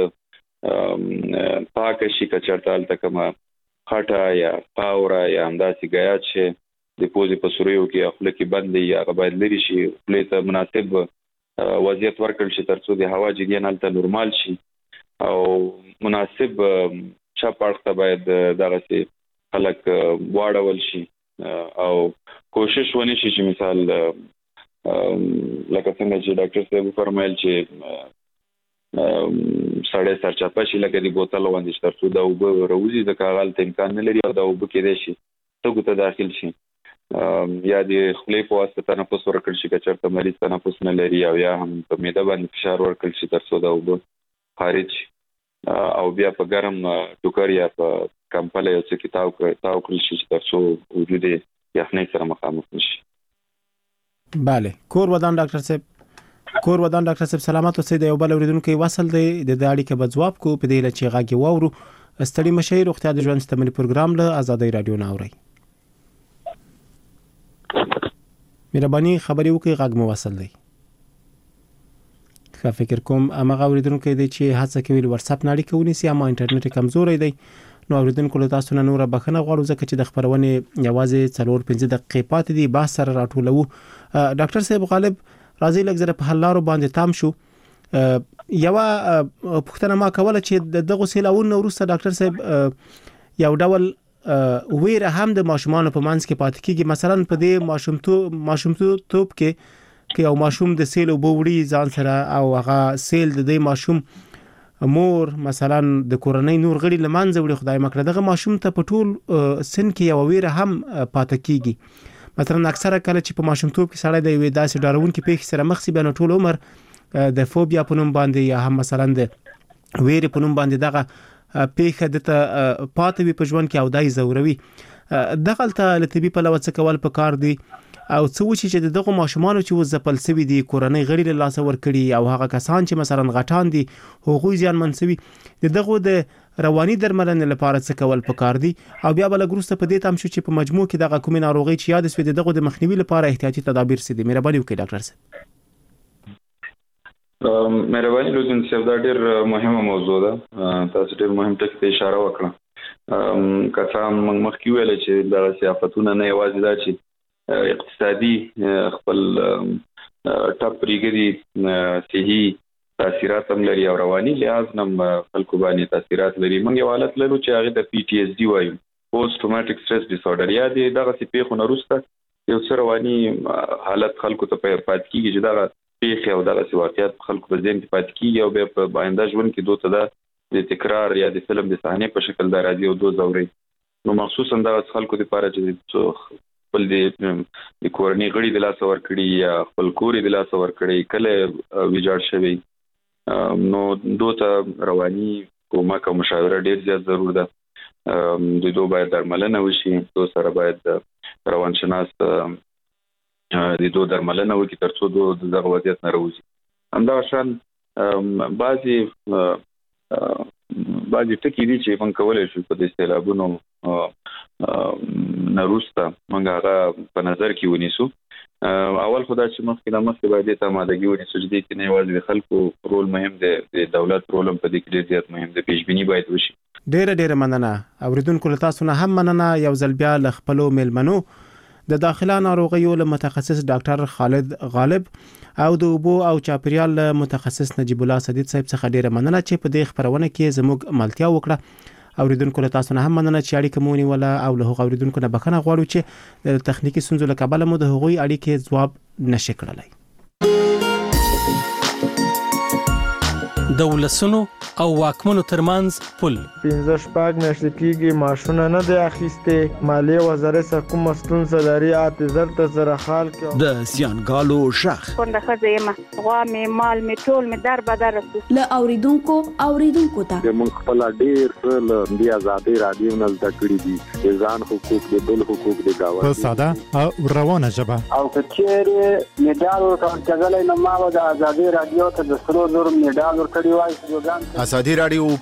پاکه شي، که چېرته هلته کومه خټه یا خاوره یا همداسې ګیات شي د پوزې په سوریو کې یا خوله کې بند دی، هغه باید لرې شي. خولې ته مناسب وضعیت ورکړل شي تر څو د هوا جریان هلته نورمال شي او مناسب چپ اړخ ته باید دغسې خلک واړول شي او کوشش ونی شي چې مثال لکه څنګه چې ډاکټر صاحب فرمایل چې سړی سرچپه شي لکه د بوتل باندې تر څو دا اوبه راوځي، ځکه هغه هلته امکان نه لري او دا اوبه کېدای شي سږو ته داخل شي یا د خولې په واسطه تنفس ورکړل شي که چېرته مریض تنفس نه لري، او یا هم په معده باندې فشار ورکړل شي تر څو دا اوبه خارج شي او بیا په ګرم ټوکر یا په کمپله یو څه کې تاو کړل شي تر څو وجود یخنۍ سره مخامخ نشي. بله، کور ودان ډاکټر صاحب سلامت اوسئ. د یو بل اوریدونکو وصل دی د اړیکې په ځواب کو په دې لچې غاګي واورو. ستړي مشي روغتیا د ژوند شتمنۍ پروګرام له آزادۍ رادیو نه اوري. مهرباني خبري وکړئ، غاګ مو وصل دی. که فکر کوم امغه اوریدونکو دی چې هڅه کوي واتس اپ نړۍ کوي سي اما انټرنیټ کمزوري دی، نو اوریدونکو له تاسو نه نور بخنه غواړو ځکه چې د خبرونه یوازې 4-5 دقیقې پاتې دي، بحث سره راټولو. ډاکټر صاحب غالب راځي لږ زره په حلارو باندې تام شو. یو پښتنه ما کوله چې دغه سیلاون وروسته ډاکټر صاحب یو ډول ویره هم د ماشومان په منځ کې پاتې کیږي. مثلا په دې ماشومتوب کې یو ماشوم د سیل وبوري ځان سره او هغه سیل د دې ماشوم مور مثلا د کورنۍ نور غړي لمانځه وړي، خدای مکړه دغه ماشوم ته په ټول سن کې یو ویره هم پاتې کیږي. مثلا اکثره کله چې په ماشومتوب کې سړی د یوې داسې ډارونکې پیښې سره مخ شي، بیا نو ټول عمر د فوبیا په نوم باندې یا هم مثلا د ویرې په نوم باندې دغه پیښه د پاتې وي په ژوند کې او دای زوروي. دغلته له طبي پلوه څه کول پکار دي او څه وشي چې دغه ماشومان چې وزپل سوي دي کورنۍ غړي له لاس ورکړي او هغه کسان چې مثلا غټان دي هغوی ځان منسوي دغه د رواني درملنې لپاره څه کول پکار دي او بیا بل ګروسته په دې تام شو چې په مجموع کې دغه کومې ناروغي چې یاد سوي دغه د مخنیوي لپاره احتیاطي تدابیر سي دي. مهرباني وکړئ ډاکټر صاحب. مهرباني لوزن صاحب دا ډېر مهمه موضوع ده، تاسو ډېر مهم ټکی ته اشاره وکړه. که څه مخکې ویل چې دا سیافتونه نه یوازې دا چې اقتصادي خپل ټاپ ریګري صحي تاثیرات هم لري او رواني لحاظ هم خلکو باندې تاثیرات لري. موږ یو حالت لرو چې هغه د PTSD وایو، پوسټ ټروماټیک سټرس ډیس اوردر، یا دغه پیښو نه وروسته یو څه رواني حالت خلکو ته پاتې کیږي چې دغه پیښې او دغه واقعیت خلکو په ذهن کې پاتې کیږي او بیا په آینده ژوند کې دوی ته د تکرار یا د فلم د صحنې په شکل د راځي او دوی زوري. نو مخصوصا دا خلکو لپاره چې خپل د کورنۍ غړي د لاس ورکړي یا خپل کوري د لاس ورکړي کله ویجاړ شوی، نو دوی ته رواني کومک او مشاوره ډیر زیات ضرور ده. دوی باید درملنه وشي، دوی سره باید روانشناس د دوی درملنه وکړي تر څو دوی دغه وضعیت نه راوځي. همدا شان بعضی ټکي دي چې موږ کولای شو په دې سیلابونو نروسته موږ هغه په نظر کې ونیسو. اول خدای چې مخکې باید ته آمادګي ونیسو چې دې کې نه یوازې د خلکو رول مهم دی، د دولت رول هم په دې کې ډېر زیات مهم دی، پیشبیني باید وشي. ډېره مننه. اوریدونکو له تاسو نه هم مننه. یو ځل بیا له خپلو میلمنو د داخله ناروغیو له متخصص ډاکټر خالد غالب او د اوبو او چاپیریال متخصص نجیب الله صدیق صاحب څخه ډېره مننه چې په دې خبرونه کې زموږ ملتیا وکړه. اوریدونکو له تاسو نه هم مننه چې اړیکه مو ونیوله او له هغو اوریدونکو نه بخښنه غواړو چې د تخنیکی ستونزو له کبله مو د هغوی اړیکې ځواب نشي کړلی. د ولسونو او واکمنو ترمنځ پل 15 میاشتې کېږي ماشونه نه دی اخیسته مالیه وزارت څخه کوم ستونزه لري اته زر سره حال کې د زیانګالو شخ څنګه خزه ما غوا می مال می ټول می در بدر ل اوریدونکو ته موږ خپل ډیر ل دی آزادي رادیو نه زده کړی دي ځان حقوق د بل حقوق د گاوه په ساده او روانه ژبه او کچېره میډال ورکړل نه ما د آزادي رادیو ته د 300 میډال ورکړی وای ازادي رادیو